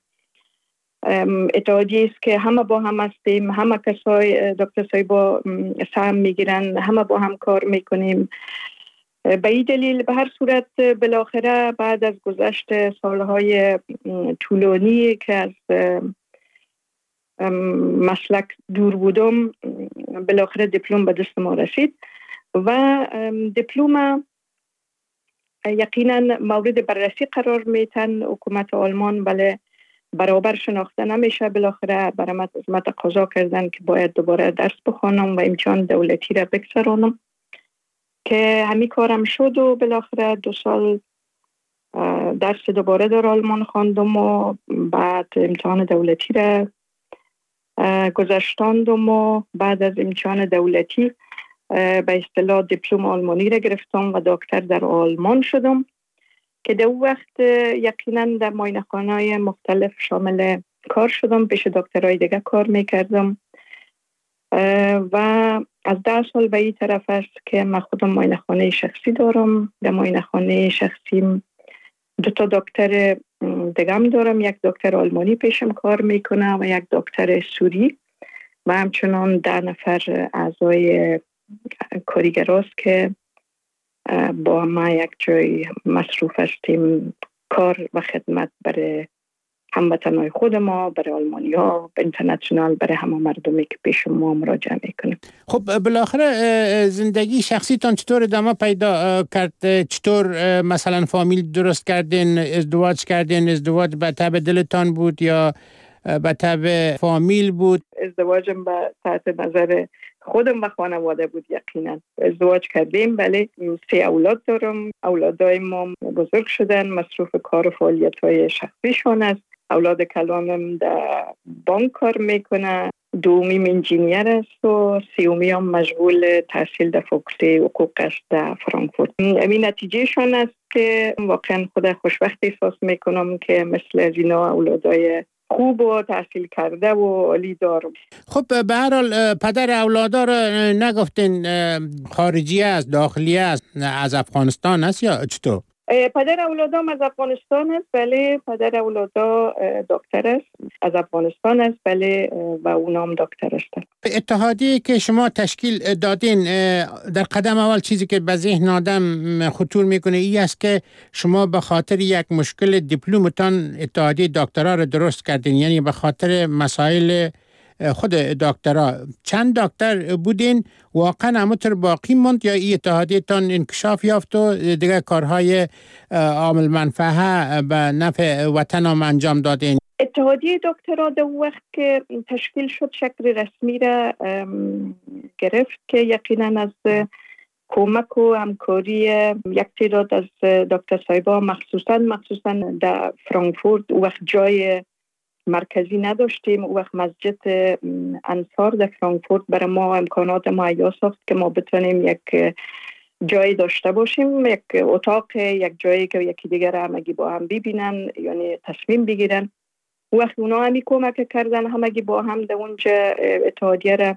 اتحادیه است که همه با هم هستیم، همه کسای دکتر صاحبا سهم میگیرن، همه با هم کار میکنیم. به این دلیل به هر صورت بالاخره بعد از گذشت سالهای طولانی که از مسلک دور بودم، بالاخره دیپلم به دست ما رسید و دیپلم یقینا مورد بررسی قرار میتن حکومت آلمان، ولی برابر شناخته نمیشه. بالاخره برای من از من تقاضا کردن که باید دوباره درس بخونم و امتحان دولتی را بگذرانم که همین کارم شد و بالاخره دو سال درس دوباره در آلمان خواندم و بعد امتحان دولتی را گذشتاندم و بعد از امتحان دولتی به اصطلاح دیپلم آلمانی را گرفتم و دکتر در آلمان شدم که در وقت یقینا در معاینه‌خانه‌های مختلف شامل کار شدم، پیش دکترای دیگه کار میکردم و از ده سال به این طرف است که من خودم معاینه‌خانه شخصی دارم. در معاینه‌خانه شخصیم دو تا دکتر دیگم دارم، یک دکتر آلمانی پیشم کار میکنه و یک دکتر سوری و همچنان ده نفر اعضای کارگراست که با ما یک جای مصروف هستیم کار و خدمت برای هموطنهای خود ما، برای آلمانی ها، اینترنشنال، برای همه مردمی که پیش ما مراجعه میکنیم. خب بالاخره زندگی شخصیتان چطور ادامه پیدا کرد؟ چطور مثلا فامیل درست کردین، ازدواج کردین؟ ازدواج به تبع دلتان بود یا به تبع فامیل بود؟ ازدواجم به تحت نظر خودم و خانواده بود. یقینا ازدواج کردیم، ولی سه اولاد دارم. اولادای ما بزرگ شدن، مصروف کار و فعالیت‌های شخصیشون است. اولاد کلانم در بانک کار میکنه، دومیم انجینیر است و سیومی هم مشغول تحصیل در فاکولته حقوق است در فرانکفورت. این نتیجهشان است که واقعا خود خوشبخت احساس میکنم که مثل از اینا اولادای خوب و تحصیل کرده و عالی دارم. خب به هر حال پدر اولادا رو نگفتین خارجی است، داخلی است، از افغانستان است یا چطور؟ پدر اولادام از افغانستان است، بله. پدر اولادا دکتر است، از افغانستان است، بله، و اونام دکتر است. اتحادیه که شما تشکیل دادین، در قدم اول چیزی که به ذهن آدم خطور میکنه این است که شما به خاطر یک مشکل دیپلمتان اتحادیه دکترا رو درست کردین، یعنی به خاطر مسائل خود دکترا. چند دکتر بودین؟ واقعا همونطور باقی موند یا این اتحادیه تان انکشاف یافت و دیگه کارهای عامل منفعه به نفع وطن هم انجام دادین؟ اتحادیه دکترا در وقت که تشکیل شد شکل رسمی را گرفت که یقینا از کمک و همکاری یک تعداد از دکتر صاحبا، مخصوصا مخصوصا در فرانکفورت وقت جای مرکزی نداشتیم، او وقت مسجد انصار در فرانکفورت برای ما امکانات مهیا ساخت که ما بتونیم یک جای داشته باشیم، یک اتاق، یک جایی که یکی دیگر همگی با هم ببینن، یعنی تصمیم بگیرن. او وقت اونا همی کمک کردن، همگی با هم در اونجا اتحادیه را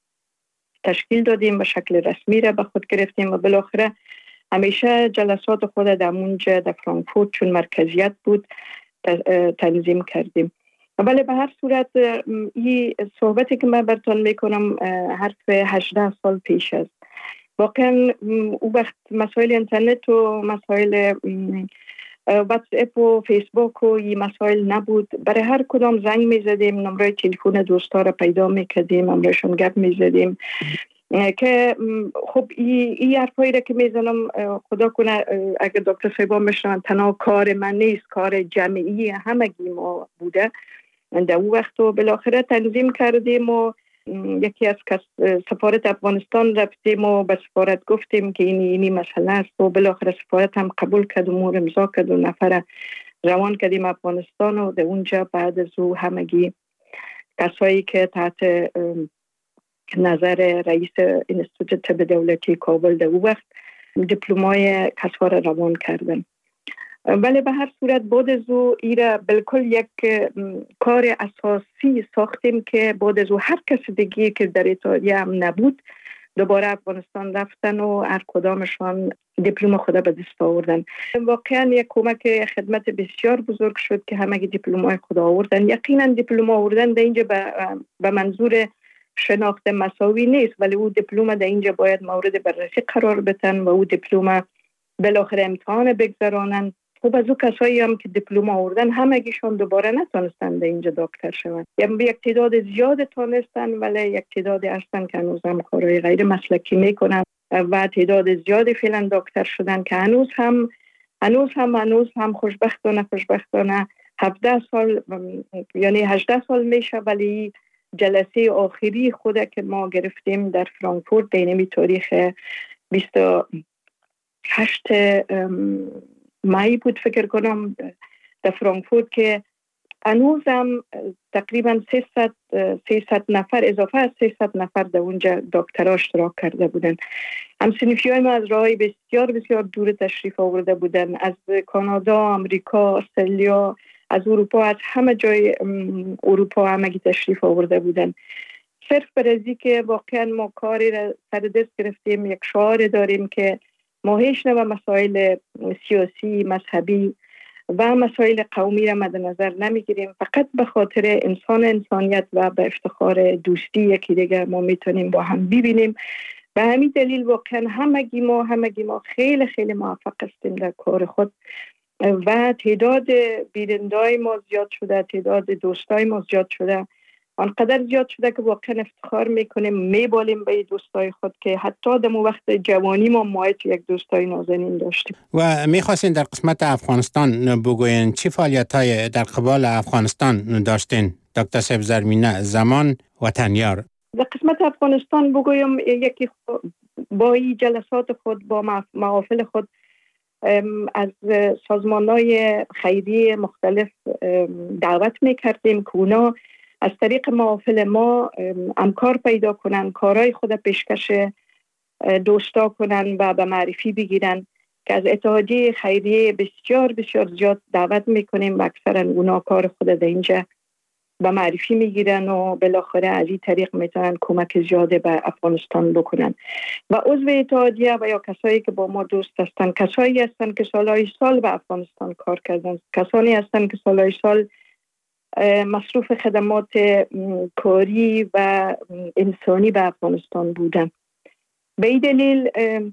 تشکیل دادیم و شکل رسمی را به خود گرفتیم و بالاخره همیشه جلسات خود در اونجا در فرانکفورت چون مرکزیت بود تنظیم کردیم. ولی به هر صورت این صحبتی که من براتون میکنم حرف هجده سال پیش است. واقعا او وقت مسائل اینترنت و مسائل واتس اپ و فیسبوک و این مسائل نبود. برای هر کدام زنگ میزدیم، نمره تلفن دوستا را پیدا میکردیم، امرشون گپ میزدیم که خب این ای حرفایی را که میزنم خدا کنه اگر دکتر صاحبا میشنن تنها کار من نیست، کار جمعی همگی ما بوده. در اون وقت و بالاخره تنظیم کردیم و یکی از سفارت افغانستان رفتیم و به سفارت گفتیم که اینی اینی مسئله است و بالاخره سفارت هم قبول کرد و مور امضا کرد و نفر روان کردیم افغانستان و در اونجا بعد از او همگی کسایی که تحت نظر رئیس انستیتوت طب دولتی کابل در اون وقت دیپلمای کسا را روان کردن. ولی به هر صورت بعد از او ایره بالکل یک کار اساسی ساختیم که بعد از او هر کسی دیگه که در ایتالیا هم نبود دوباره افغانستان رفتن و هر کدامشان دیپلم خود به دست آوردن. واقعا یک کمک خدمت بسیار بزرگ شد که همگی دیپلمای خود آوردن. یقینا دیپلم آوردن در اینجا به منظور شناخت مساوی نیست، ولی او دیپلم در اینجا باید مورد بررسی قرار بتن و او دیپلم بالاخره امتحان بگذرانن. خب از او کسایی هم که دیپلم آوردن همگیشون دوباره نتونستن در اینجا دکتر شون. یعنی یک تعداد زیاد تونستن ولی یک تعداد هستن که هنوز هم کارهای غیر مسلکی میکنن و تعداد زیادی فعلا دکتر شدن که هنوز هم هنوز هم هنوز هم خوشبختانه خوشبختانه هفده سال یعنی هجده سال میشه ولی جلسه آخری خود که ما گرفتیم در فرانکفورت دینمی تاریخ بیست و هشت مای بود فکر کنم در فرانکفورت که هنوزم تقریبا سیصد نفر اضافه از سیصد نفر در اونجا دکترها اشتراک کرده بودن. همسنفی های ما از راهی بسیار بسیار دور تشریف آورده بودن، از کانادا، آمریکا، استرالیا، از اروپا، از همه جای اروپا همگی تشریف آورده بودن. صرف برای که واقعا ما کاری را سر دست گرفتیم، یک شعار داریم که ما هیچ نوع مسائل سیاسی، مذهبی و مسائل قومی را مد نظر نمیگیریم، فقط به خاطر انسان انسانیت و به افتخار دوستی یکی دیگر ما میتونیم با هم ببینیم. به همین دلیل واقعا همگی ما همگی ما خیلی خیلی موفق هستیم در کار خود و تعداد بینندای ما زیاد شده، تعداد دوستای ما زیاد شده، آنقدر زیاد شده که واقعا افتخار میکنیم، میبالیم به دوستای خود که حتی در وقت جوانی ما مایت یک دوستای نازنین داشتیم. و میخواستین در قسمت افغانستان بگوین چی فعالیت های در قبال افغانستان داشتین دکتر صاحب زرمینه زمان و تنیار؟ در قسمت افغانستان بگویم یکی با این جلسات خود با محافل خود از سازمان‌های خیریه مختلف دعوت میکردیم که اونا از طریق محافل ما امکار پیدا کنن، کارهای خود پیشکش دوستا کنن و به معرفی بگیرن که از اتحادیه خیریه بسیار بسیار زیاد دعوت میکنیم و اکثرا اونا کار خود در اینجا به معرفی میگیرن و بالاخره از این طریق میتونن کمک زیاده به افغانستان بکنن. و عضو اتحادیه و یا کسایی که با ما دوست هستن کسایی هستن که سالهای سال به افغانستان کار کردن، کسانی هستن که سالهای سال مصروف خدمات کاری و انسانی به افغانستان بودن. به این دلیل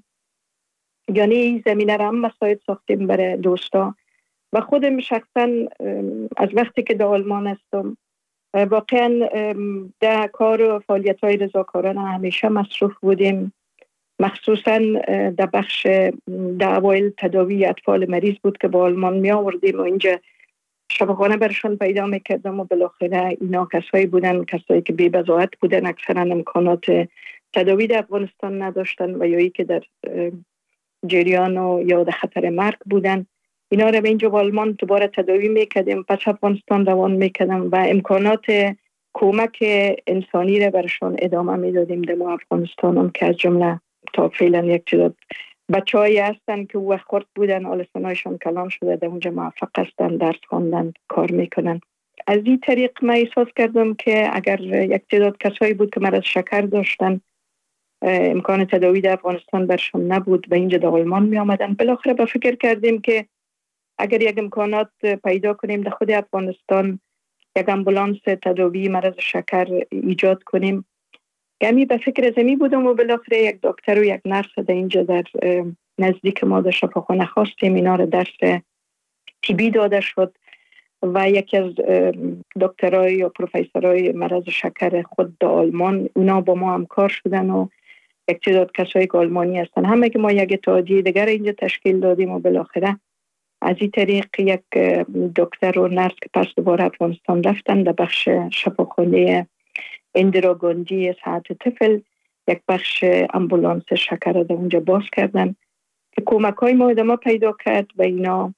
یعنی زمینه را هم مساعد ساختیم برای دوستا و خودم شخصا از وقتی که در آلمان هستم واقعا در کار و فعالیت های رضاکارانه همیشه مصروف بودیم، مخصوصا در بخش در اوایل تداوی اطفال مریض بود که با آلمان می آوردیم و اینجا شفاخانه برشان پیدا میکردم و بالاخره اینا کسایی بودن کسایی که بی بضاعت بودن، اکثرا امکانات تداوی در افغانستان نداشتن و یا ای که در جریان و یا در خطر مرگ بودن. اینا رو به اینجا با آلمان دوباره تداوی میکردیم، پس افغانستان روان میکردم و امکانات کمک انسانی رو برشان ادامه میدادیم در ما افغانستان هم که از جمله تا فعلا یک تعداد بچه هایی هستن که وقت خورد بودن آلسانایشان کلان شده در اونجا موفق هستن، درس خواندن، کار میکنن. از این طریق من احساس کردم که اگر یک تعداد کسایی بود که مرض شکر داشتن امکان تداوی در افغانستان برشان نبود و اینجا در آلمان می آمدن، بالاخره با فکر کردیم که اگر یک امکانات پیدا کنیم در خود افغانستان یک امبولانس تداوی مرض شکر ایجاد کنیم. گمی به فکر زمین بودم و بالاخره یک دکتر و یک نرس در اینجا در نزدیک ما در شفاخانه خواستیم، اینا رو درس تیبی داده شد و یکی از دکترای یا پروفیسورای مرض شکر خود در آلمان اونا با ما همکار شدن و یک تعداد کسایی که آلمانی هستن، همه که ما یک اتحادیه دیگر اینجا تشکیل دادیم و بالاخره از این طریق یک دکتر و نرس که پس دوباره افغانستان رفتن در بخش شفاخانه اندرا گاندی صحت طفل یک بخش امبولانس شکر در اونجا باز کردن که کمک های ما ادامه پیدا کرد و اینا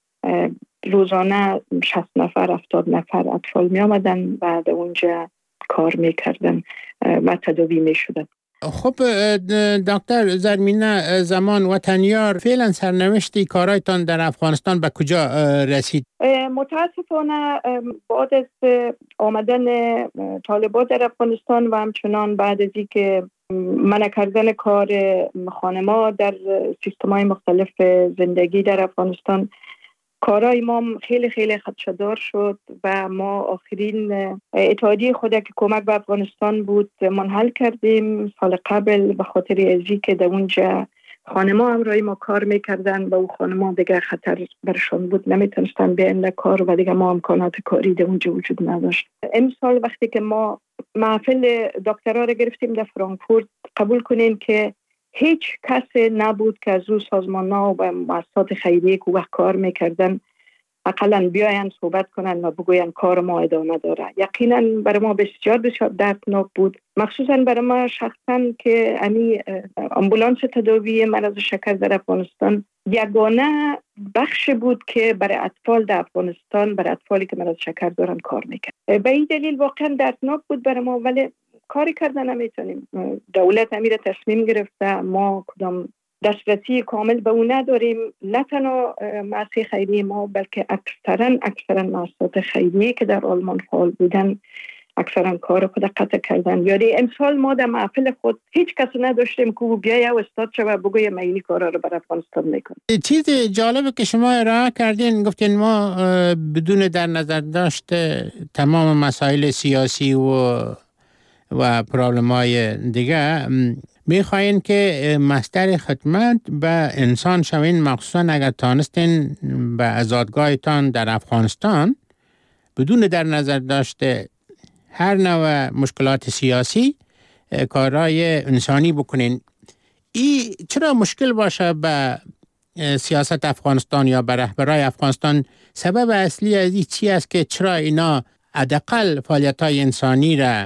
روزانه شصت نفر هفتاد نفر اطفال می آمدن و در اونجا کار می کردن و تداوی می شدن. خب دکتر زرمینه زمان وطنیار، فعلا سرنوشتی کارایتان در افغانستان به کجا رسید؟ متاسفانه بعد از آمدن طالبان در افغانستان و همچنان بعد از اینکه منع کردن کار خانما در سیستم‌های مختلف زندگی در افغانستان، کارای ما خیلی خیلی خدشه‌دار شد و ما آخرین اتحادیه خود که کمک به افغانستان بود منحل کردیم سال قبل به خاطر ازی که در اونجا خانما همراه ما کار میکردن و او خانما دیگه خطر برشان بود، نمیتونستن بیان در کار و دیگه ما امکانات کاری در اونجا وجود نداشت. امسال وقتی که ما محفل دکترا رو گرفتیم در فرانکفورت، قبول کنین که هیچ کس نبود که از او سازمان‌ها و مؤسسات خیریه که وقت کار میکردن اقلا بیاین صحبت کنن و بگوین کار ما ادامه داره. یقینا برای ما بسیار بسیار دردناک بود، مخصوصا برای ما شخصا که امی امبولانس تداوی مرض شکر در افغانستان یگانه بخش بود که برای اطفال در افغانستان، برای اطفالی که مرض شکر دارن کار میکرد. به این دلیل واقعا دردناک بود برای ما، ولی کاری کردن نمیتونیم. دولت امیر تصمیم گرفته، ما کدام دسترسی کامل به اون نداریم، نه تنها مؤسسه خیریه ما بلکه اکثرا اکثرا مؤسسات خیریه که در آلمان فعال بودن اکثرا کار خود قطع کردن. یعنی امسال ما در محفل خود هیچ کس نداشتیم که بیای او استاد شو و بگوی ما این کارا رو برای افغانستان میکنیم. چیز جالبه که شما ارائه کردین، گفتین ما بدون در نظر داشته تمام مسائل سیاسی و و پرابلم های دیگه میخواین که مصدر خدمت به انسان شوین، مخصوصا اگر تانستین به آزادگاهتان در افغانستان بدون در نظر داشته هر نوع مشکلات سیاسی کارهای انسانی بکنین. ای چرا مشکل باشه به سیاست افغانستان یا به رهبرای افغانستان؟ سبب اصلی از این چی است که چرا اینا حداقل فعالیت‌های انسانی را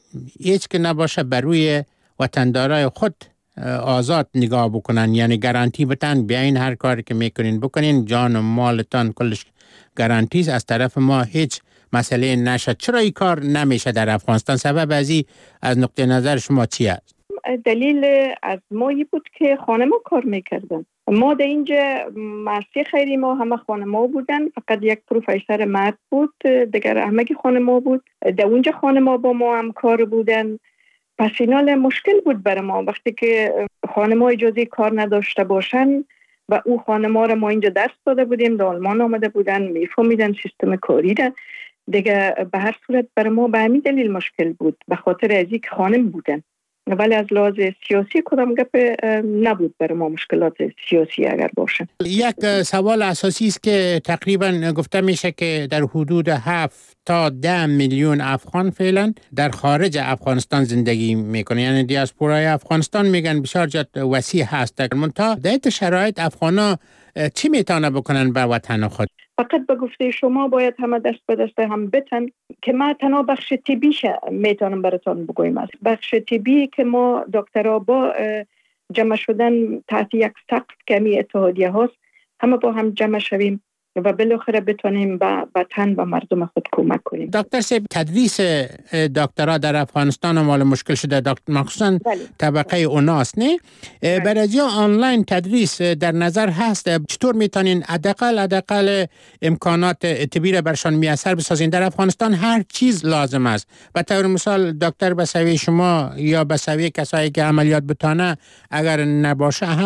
هیچ که نباشه بر روی وطندارای خود آزاد نگاه بکنن، یعنی گارانتی بتن بیاین هر کاری که میکنین بکنین، جان و مالتان کلش گارانتیز، از طرف ما هیچ مسئله نشه. چرا این کار نمیشه در افغانستان؟ سبب ازی از نقطه نظر شما چی است؟ دلیل از مایی بود که خانما کار میکردن. ما در اینجا مؤسسه خیری ما همه خانما بودن، فقط یک پروفسور مرد بود، دیگر همه خانما بود. در اونجا خانما با ما هم کار بودن. پس اینال مشکل بود برای ما وقتی که خانما اجازه کار نداشته باشن و او خانما را ما اینجا درس داده بودیم، در آلمان آمده بودن، میفهمیدن سیستم کاری را دیگه. به هر صورت برای ما به همین دلیل مشکل بود، به خاطر از اینکه خانم بودن، ولی از لحاظ سیاسی کدام گپ نبود برای ما مشکلات سیاسی اگر باشه. یک سوال اساسی است که تقریبا گفته میشه که در حدود هفت تا ده میلیون افغان فعلا در خارج افغانستان زندگی میکنه، یعنی دیاسپورای افغانستان میگن بسیار جد وسیع هست. منتها در شرایط افغانا چی میتونه بکنن به وطن خود؟ فقط به گفته شما باید همه دست به دست هم بتن که ما تنها بخش طبیش میتونم براتون بگویم است. بخش طبی که ما دکترها با جمع شدن تحت یک سقف کمی اتحادیه هاست، همه با هم جمع شویم و بالاخره بتونیم به وطن و مردم خود کمک کنیم. دکتر صاحب، تدریس دکترا در افغانستان مال مشکل شده، مخصوصا طبقه اوناست، نه؟ برای آنلاین تدریس در نظر هست. چطور میتونین حداقل حداقل امکانات طبی را برشان میسر بسازین؟ در افغانستان هر چیز لازم است. به طور مثال دکتر به سوی شما یا به سوی کسایی که عملیات بتانه اگر نباشه هم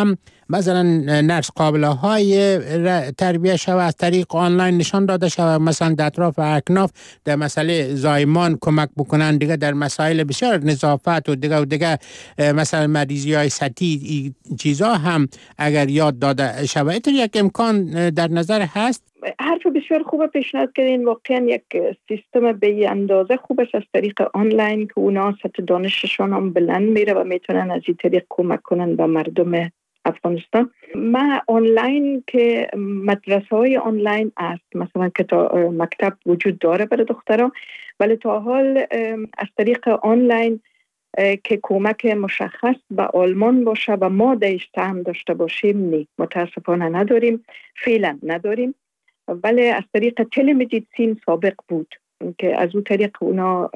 مثلا نرس قابله های تربیه شود از طریق آنلاین نشان داده شود، مثلا در اطراف اکناف در مسئله زایمان کمک بکنن، دیگه در مسائل بسیار نظافت و دیگه و دیگه مثلا مریضی های سطحی چیزا هم اگر یاد داده شود. اینطور یک امکان در نظر هست؟ حرف بسیار خوبه پیشنهاد کردین. واقعا یک سیستم به اندازه خوب است از طریق آنلاین که اونا سطح دانششون هم بلند میره و میتونن از این طریق کمک کنن به مردم افغانستان. ما آنلاین که مدرسه های آنلاین است، مثلا که تا مکتب وجود داره برای دخترها، ولی تا حال از طریق آنلاین که کمک مشخص به آلمان باشه و ما داشت هم داشته باشیم نه، متاسفانه نداریم، فعلا نداریم. ولی از طریق تلمدیسین سابق بود که از اون طریق اونا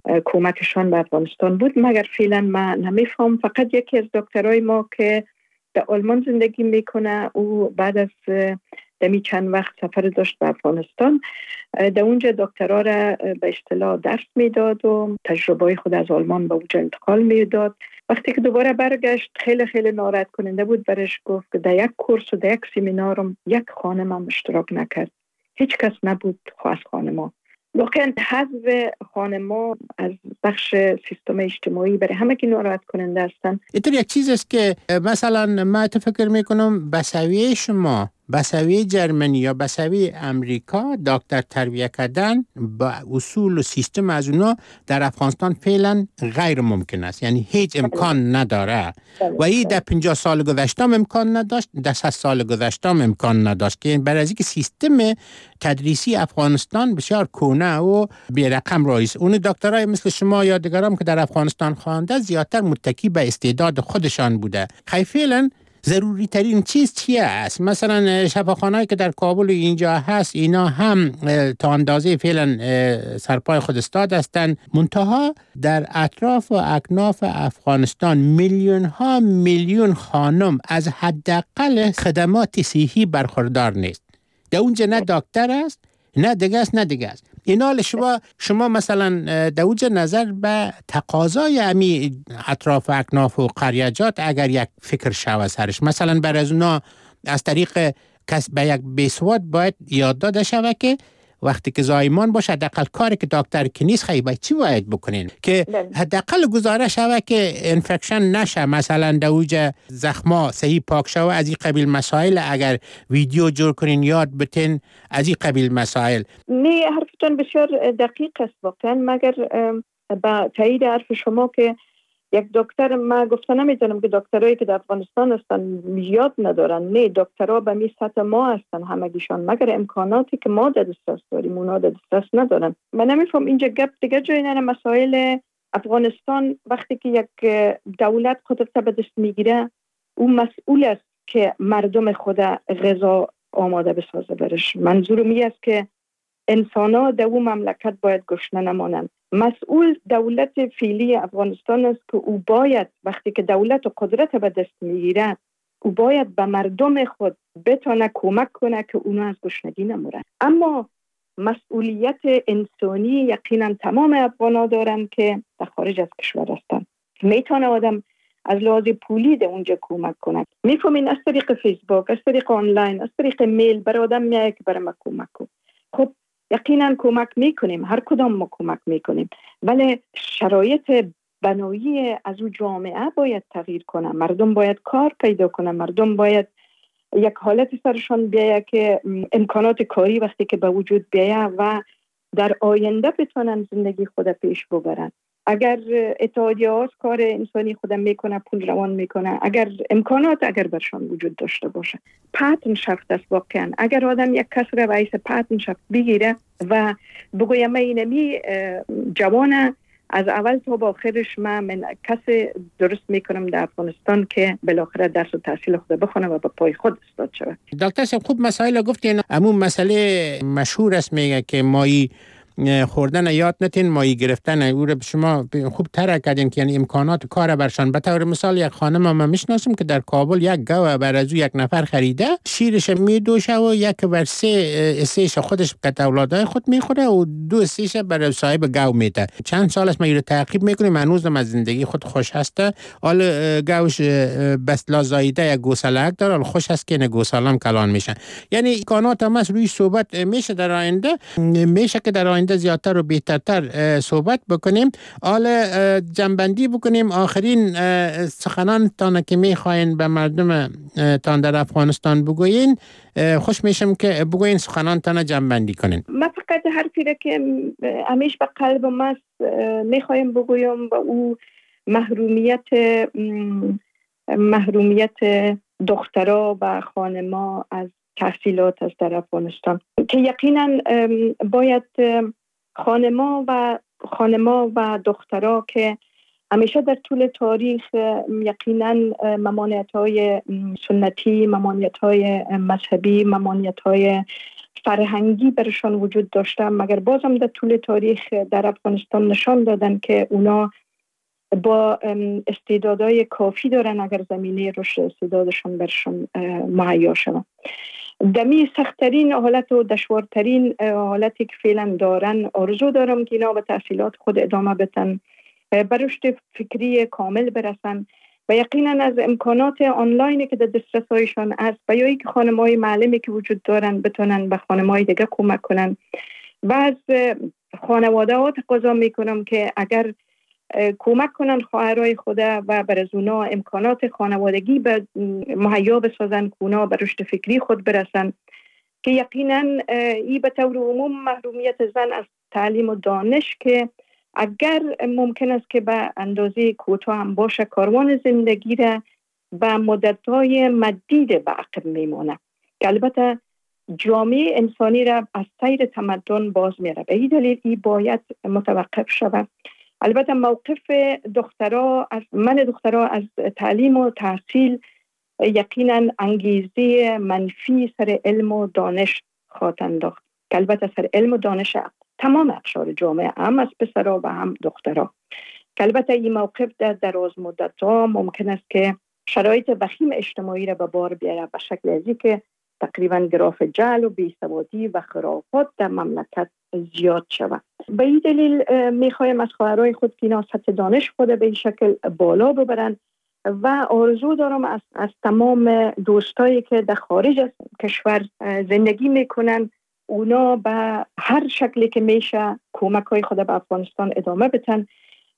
کمکشان به افغانستان بود، مگر فعلا ما نمیفهم. فقط یکی از دکترای ما که در آلمان زندگی میکنه، او بعد از دمی چند وقت سفر داشت به افغانستان، در اونجا دکترها را به اصطلاح درس میداد و تجربه خود از آلمان به اونجا انتقال میداد. وقتی که دوباره برگشت خیلی خیلی ناراحت کننده بود برش. گفت که در یک کورس و در یک سمینارم یک خانم هم اشتراک نکرد، هیچ کس نبود خاص خانم. واقعا حذف خانما از بخش سیستم اجتماعی برای همه که ناراحت کننده هستن. اینطور یک چیز است که مثلا من فکر میکنم به سویه شما، به سویه جرمنی یا به سویه امریکا دکتر تربیه کردن با اصول و سیستم از اونا در افغانستان فعلا غیر ممکن است، یعنی هیچ امکان نداره و این در پنجاه سال گذشته امکان نداشت، در صد سال گذشته امکان نداشت، که برای اینکه سیستم تدریسی افغانستان بسیار کهنه و بی رقم رایست. اون دکترای مثل شما یا دیگران که در افغانستان خوانده زیادتر متکی به استعداد خودشان بوده. خیلی فعلا ضروری ترین چیز چیه است؟ مثلا شفاخانه‌ای که در کابل اینجا هست اینا هم تا اندازه فعلا سرپای خود استاد هستند، منتها در اطراف و اکناف افغانستان میلیون ها میلیون خانم از حداقل خدمات صحی برخوردار نیست. در اونجا نه دکتر است، نه دیگه است، نه دیگه است. اینا شما شما مثلا در اونجا نظر به تقاضای امی اطراف اکناف و قریجات اگر یک فکر شود سرش، مثلا بر از اونا از طریق کس به یک بیسواد باید یاد داده شود که وقتی که زایمان باشه حداقل کاری که دکتر که نیست خیلی باید چی باید بکنین که حداقل گزارش شود که انفکشن نشه، مثلا در اوج زخما صحیح پاک شود. از این قبیل مسائل اگر ویدیو جور کنین یاد بتین از این قبیل مسائل. نه، حرفتون بسیار دقیق است واقعا، مگر با تایید حرف شما که یک دکتر، ما گفته نمیدونم که دکترایی که در افغانستان هستن یاد ندارن، نه، دکترها به می سطح ما هستن همگیشان، مگر امکاناتی که ما در دسترس داریم اونا در دسترس ندارن. من نمیفهم اینجا گپ دیگه جای نه. مسائل افغانستان وقتی که یک دولت قدرت به دست میگیره، او مسئول است که مردم خود غذا آماده بسازه برش. منظورم این است که انسان‌ها در اون مملکت باید گشنه نمانند. مسئول دولت فعلی افغانستان است که او باید وقتی که دولت و قدرت به دست میگیره، او باید به مردم خود بتونه کمک کنه که اونا از گشنگی نمورن. اما مسئولیت انسانی یقینا تمام افغان‌ها دارن که در خارج از کشور هستن. میتونه آدم از لحاظ پولی در اونجا کمک کنه. میفهمین از طریق فیسبوک، از طریق آنلاین، از طریق میل برای آدم میگه که برای ما کمک کن. خب یقینا کمک میکنیم، هر کدام ما کمک میکنیم، ولی شرایط بنایی از اون جامعه باید تغییر کنه. مردم باید کار پیدا کنه، مردم باید یک حالت سرشان بیایه که امکانات کاری وقتی که به وجود بیایه و در آینده بتونن زندگی خود پیش ببرن. اگر اتحادیه ها کار انسانی خودم میکنه، پول روان میکنه، اگر امکانات اگر برشان وجود داشته باشه، پارتنرشافت است واقعا. اگر آدم یک کس را رئیس پارتنرشافت بگیره و بگویم من اینمی جوانه از اول تا با آخرش من, من کسی درست میکنم در افغانستان که بالاخره درس و تحصیل خود بخونه و به پای خود استاد شود. دکتر صاحب خوب مسائل گفتین. همون مسئله مشهور است میگه که مایی خوردن یاد نتین، ماهی گرفتن او رو شما خوب ترک کردین که یعنی امکانات کار برشان. به طور مثال یک خانم ما میشناسم که در کابل یک گاو بر از یک نفر خریده، شیرش میدوشه و یک بر سه سهش خودش که اولادای خود میخوره و دو سهش بر صاحب گاو میده. چند سال است ما اینو تعقیب میکنیم، هنوزم از زندگی خود خوش هسته. حال گاوش بس لازایده یک گوساله داره، حال خوش هست که نه گوسالم کلان میشن. یعنی امکانات هم از روی صحبت میشه در آینده، میشه که در آینده زیادتر و بهترتر صحبت بکنیم. حال جنبندی بکنیم. آخرین سخنان تان که میخواین به مردم تان در افغانستان بگوین، خوش میشم که بگوین سخنان تان جنبندی کنین. من فقط حرفی را که همیشه به قلب ما میخوایم بگویم و او محرومیت محرومیت دخترها و خانما از تحصیلات است در افغانستان، که یقینا باید خانما و خانما و دخترها که همیشه در طول تاریخ یقینا ممانعت‌های سنتی، ممانعت‌های مذهبی، ممانعت‌های فرهنگی برشان وجود داشته، مگر بازم در طول تاریخ در افغانستان نشان دادن که اونا با استعدادهای کافی دارن اگر زمینه رشد استعدادشان برشان مهیا شود. دمی سخت‌ترین حالت و دشوارترین حالتی که فعلا دارن، آرزو دارم که اینا به تحصیلات خود ادامه بدن، به رشد فکری کامل برسن و یقینا از امکانات آنلاینی که در دسترسایشان است و یا اینکه خانم‌های معلمی که وجود دارن بتونن به خانم‌های دیگه کمک کنن. و از خانواده ها تقاضا میکنم که اگر کمک کنن خواهرای خود و بر از اونا امکانات خانوادگی به مهیا بسازن که اونا به رشد فکری خود برسن، که یقینا ای به طور عموم محرومیت زن از تعلیم و دانش که اگر ممکن است که به اندازه کوتاه هم باشه کاروان زندگی را به مدت‌های مدید به عقب میمونه، که البته جامعه انسانی را از سیر تمدن باز میره. به این دلیل ای باید متوقف شود. البته موقف دخترها از من دخترها از تعلیم و تحصیل یقینا انگیزه منفی سر علم و دانش خواهد انداخت، که البته سر علم و دانش تمام اقشار جامعه، هم از پسرها و هم دخترها، که البته این موقف در دراز مدت ها ممکن است که شرایط وخیم اجتماعی را به بار بیاره به شکل ازی که تقریبا گراف جهل و بیسوادی و خرافات در مملکت زیاد شود. به این دلیل میخوایم از خواهرای خود که اینا سطح دانش خود به این شکل بالا ببرن و آرزو دارم از, از تمام دوستایی که در خارج از کشور زندگی میکنن اونا به هر شکلی که میشه کمک های خود به افغانستان ادامه بدن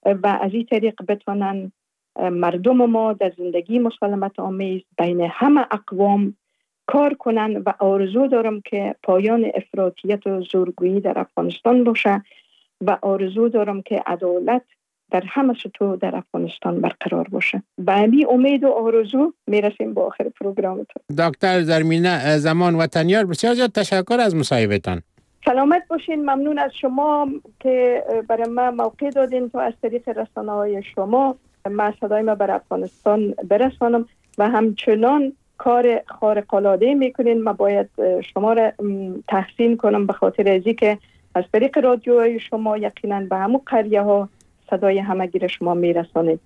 و از این طریق بتونن مردم ما در زندگی مسالمت آمیز بین همه اقوام کار کنن و آرزو دارم که پایان افراطیت و زورگویی در افغانستان باشه و آرزو دارم که عدالت در همه سطوح در افغانستان برقرار باشه. به همین امید و آرزو میرسیم با آخر پروگرامتون. دکتر زرمینه زمان وطنیار، بسیار زیاد تشکر از مصاحبهتان. سلامت باشین. ممنون از شما که برای من موقع دادین تا از طریق رسانه‌های شما من صدای ما بر افغانستان برسانم و همچنان کار خارق‌العاده میکنین. من باید شما را تحسین کنم به خاطر ازی که از طریق رادیوهای شما یقینا به همون قریه ها صدای همگی را شما میرسانید.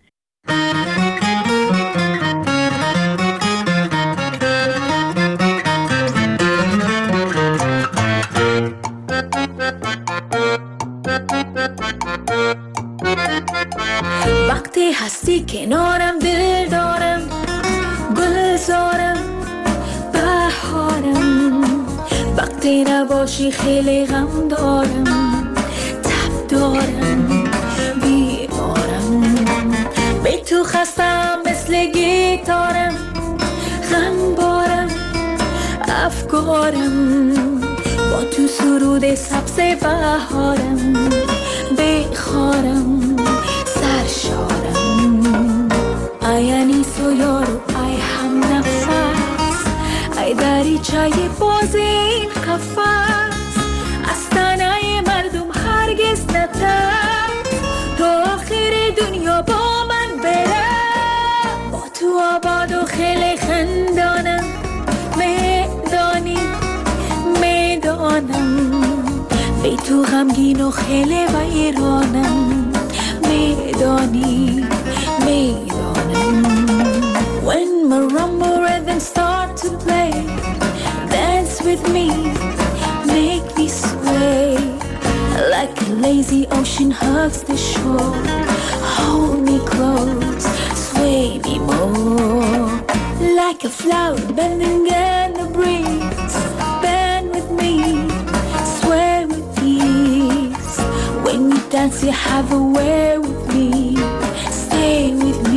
وقتی هستی کنارم دل دارم، گلزارم بهارم، وقتی نباشی خیلی غم دارم، تب دارم بیمارم، بی تو خستم مثل گیتارم، غم بارم افکارم، با تو سرود سبز بهارم، بخارم سرشارم، ای انیس و یارو ای هم نفس، ای دریچه باز این قفس، از تنه مردم هرگز نتر، تو آخر دنیا با من بره، با تو آباد و خیلی خندانم، میدانی میدانم، بی تو غم غمگین و خیلی و ایرانم میدانی میدانم. When marimba rhythms start to play, dance with me, make me sway. Like a lazy ocean hugs the shore, hold me close, sway me more. Like a flower bending in the breeze, bend with me, sway with ease. When you dance you have a way with me, stay with me.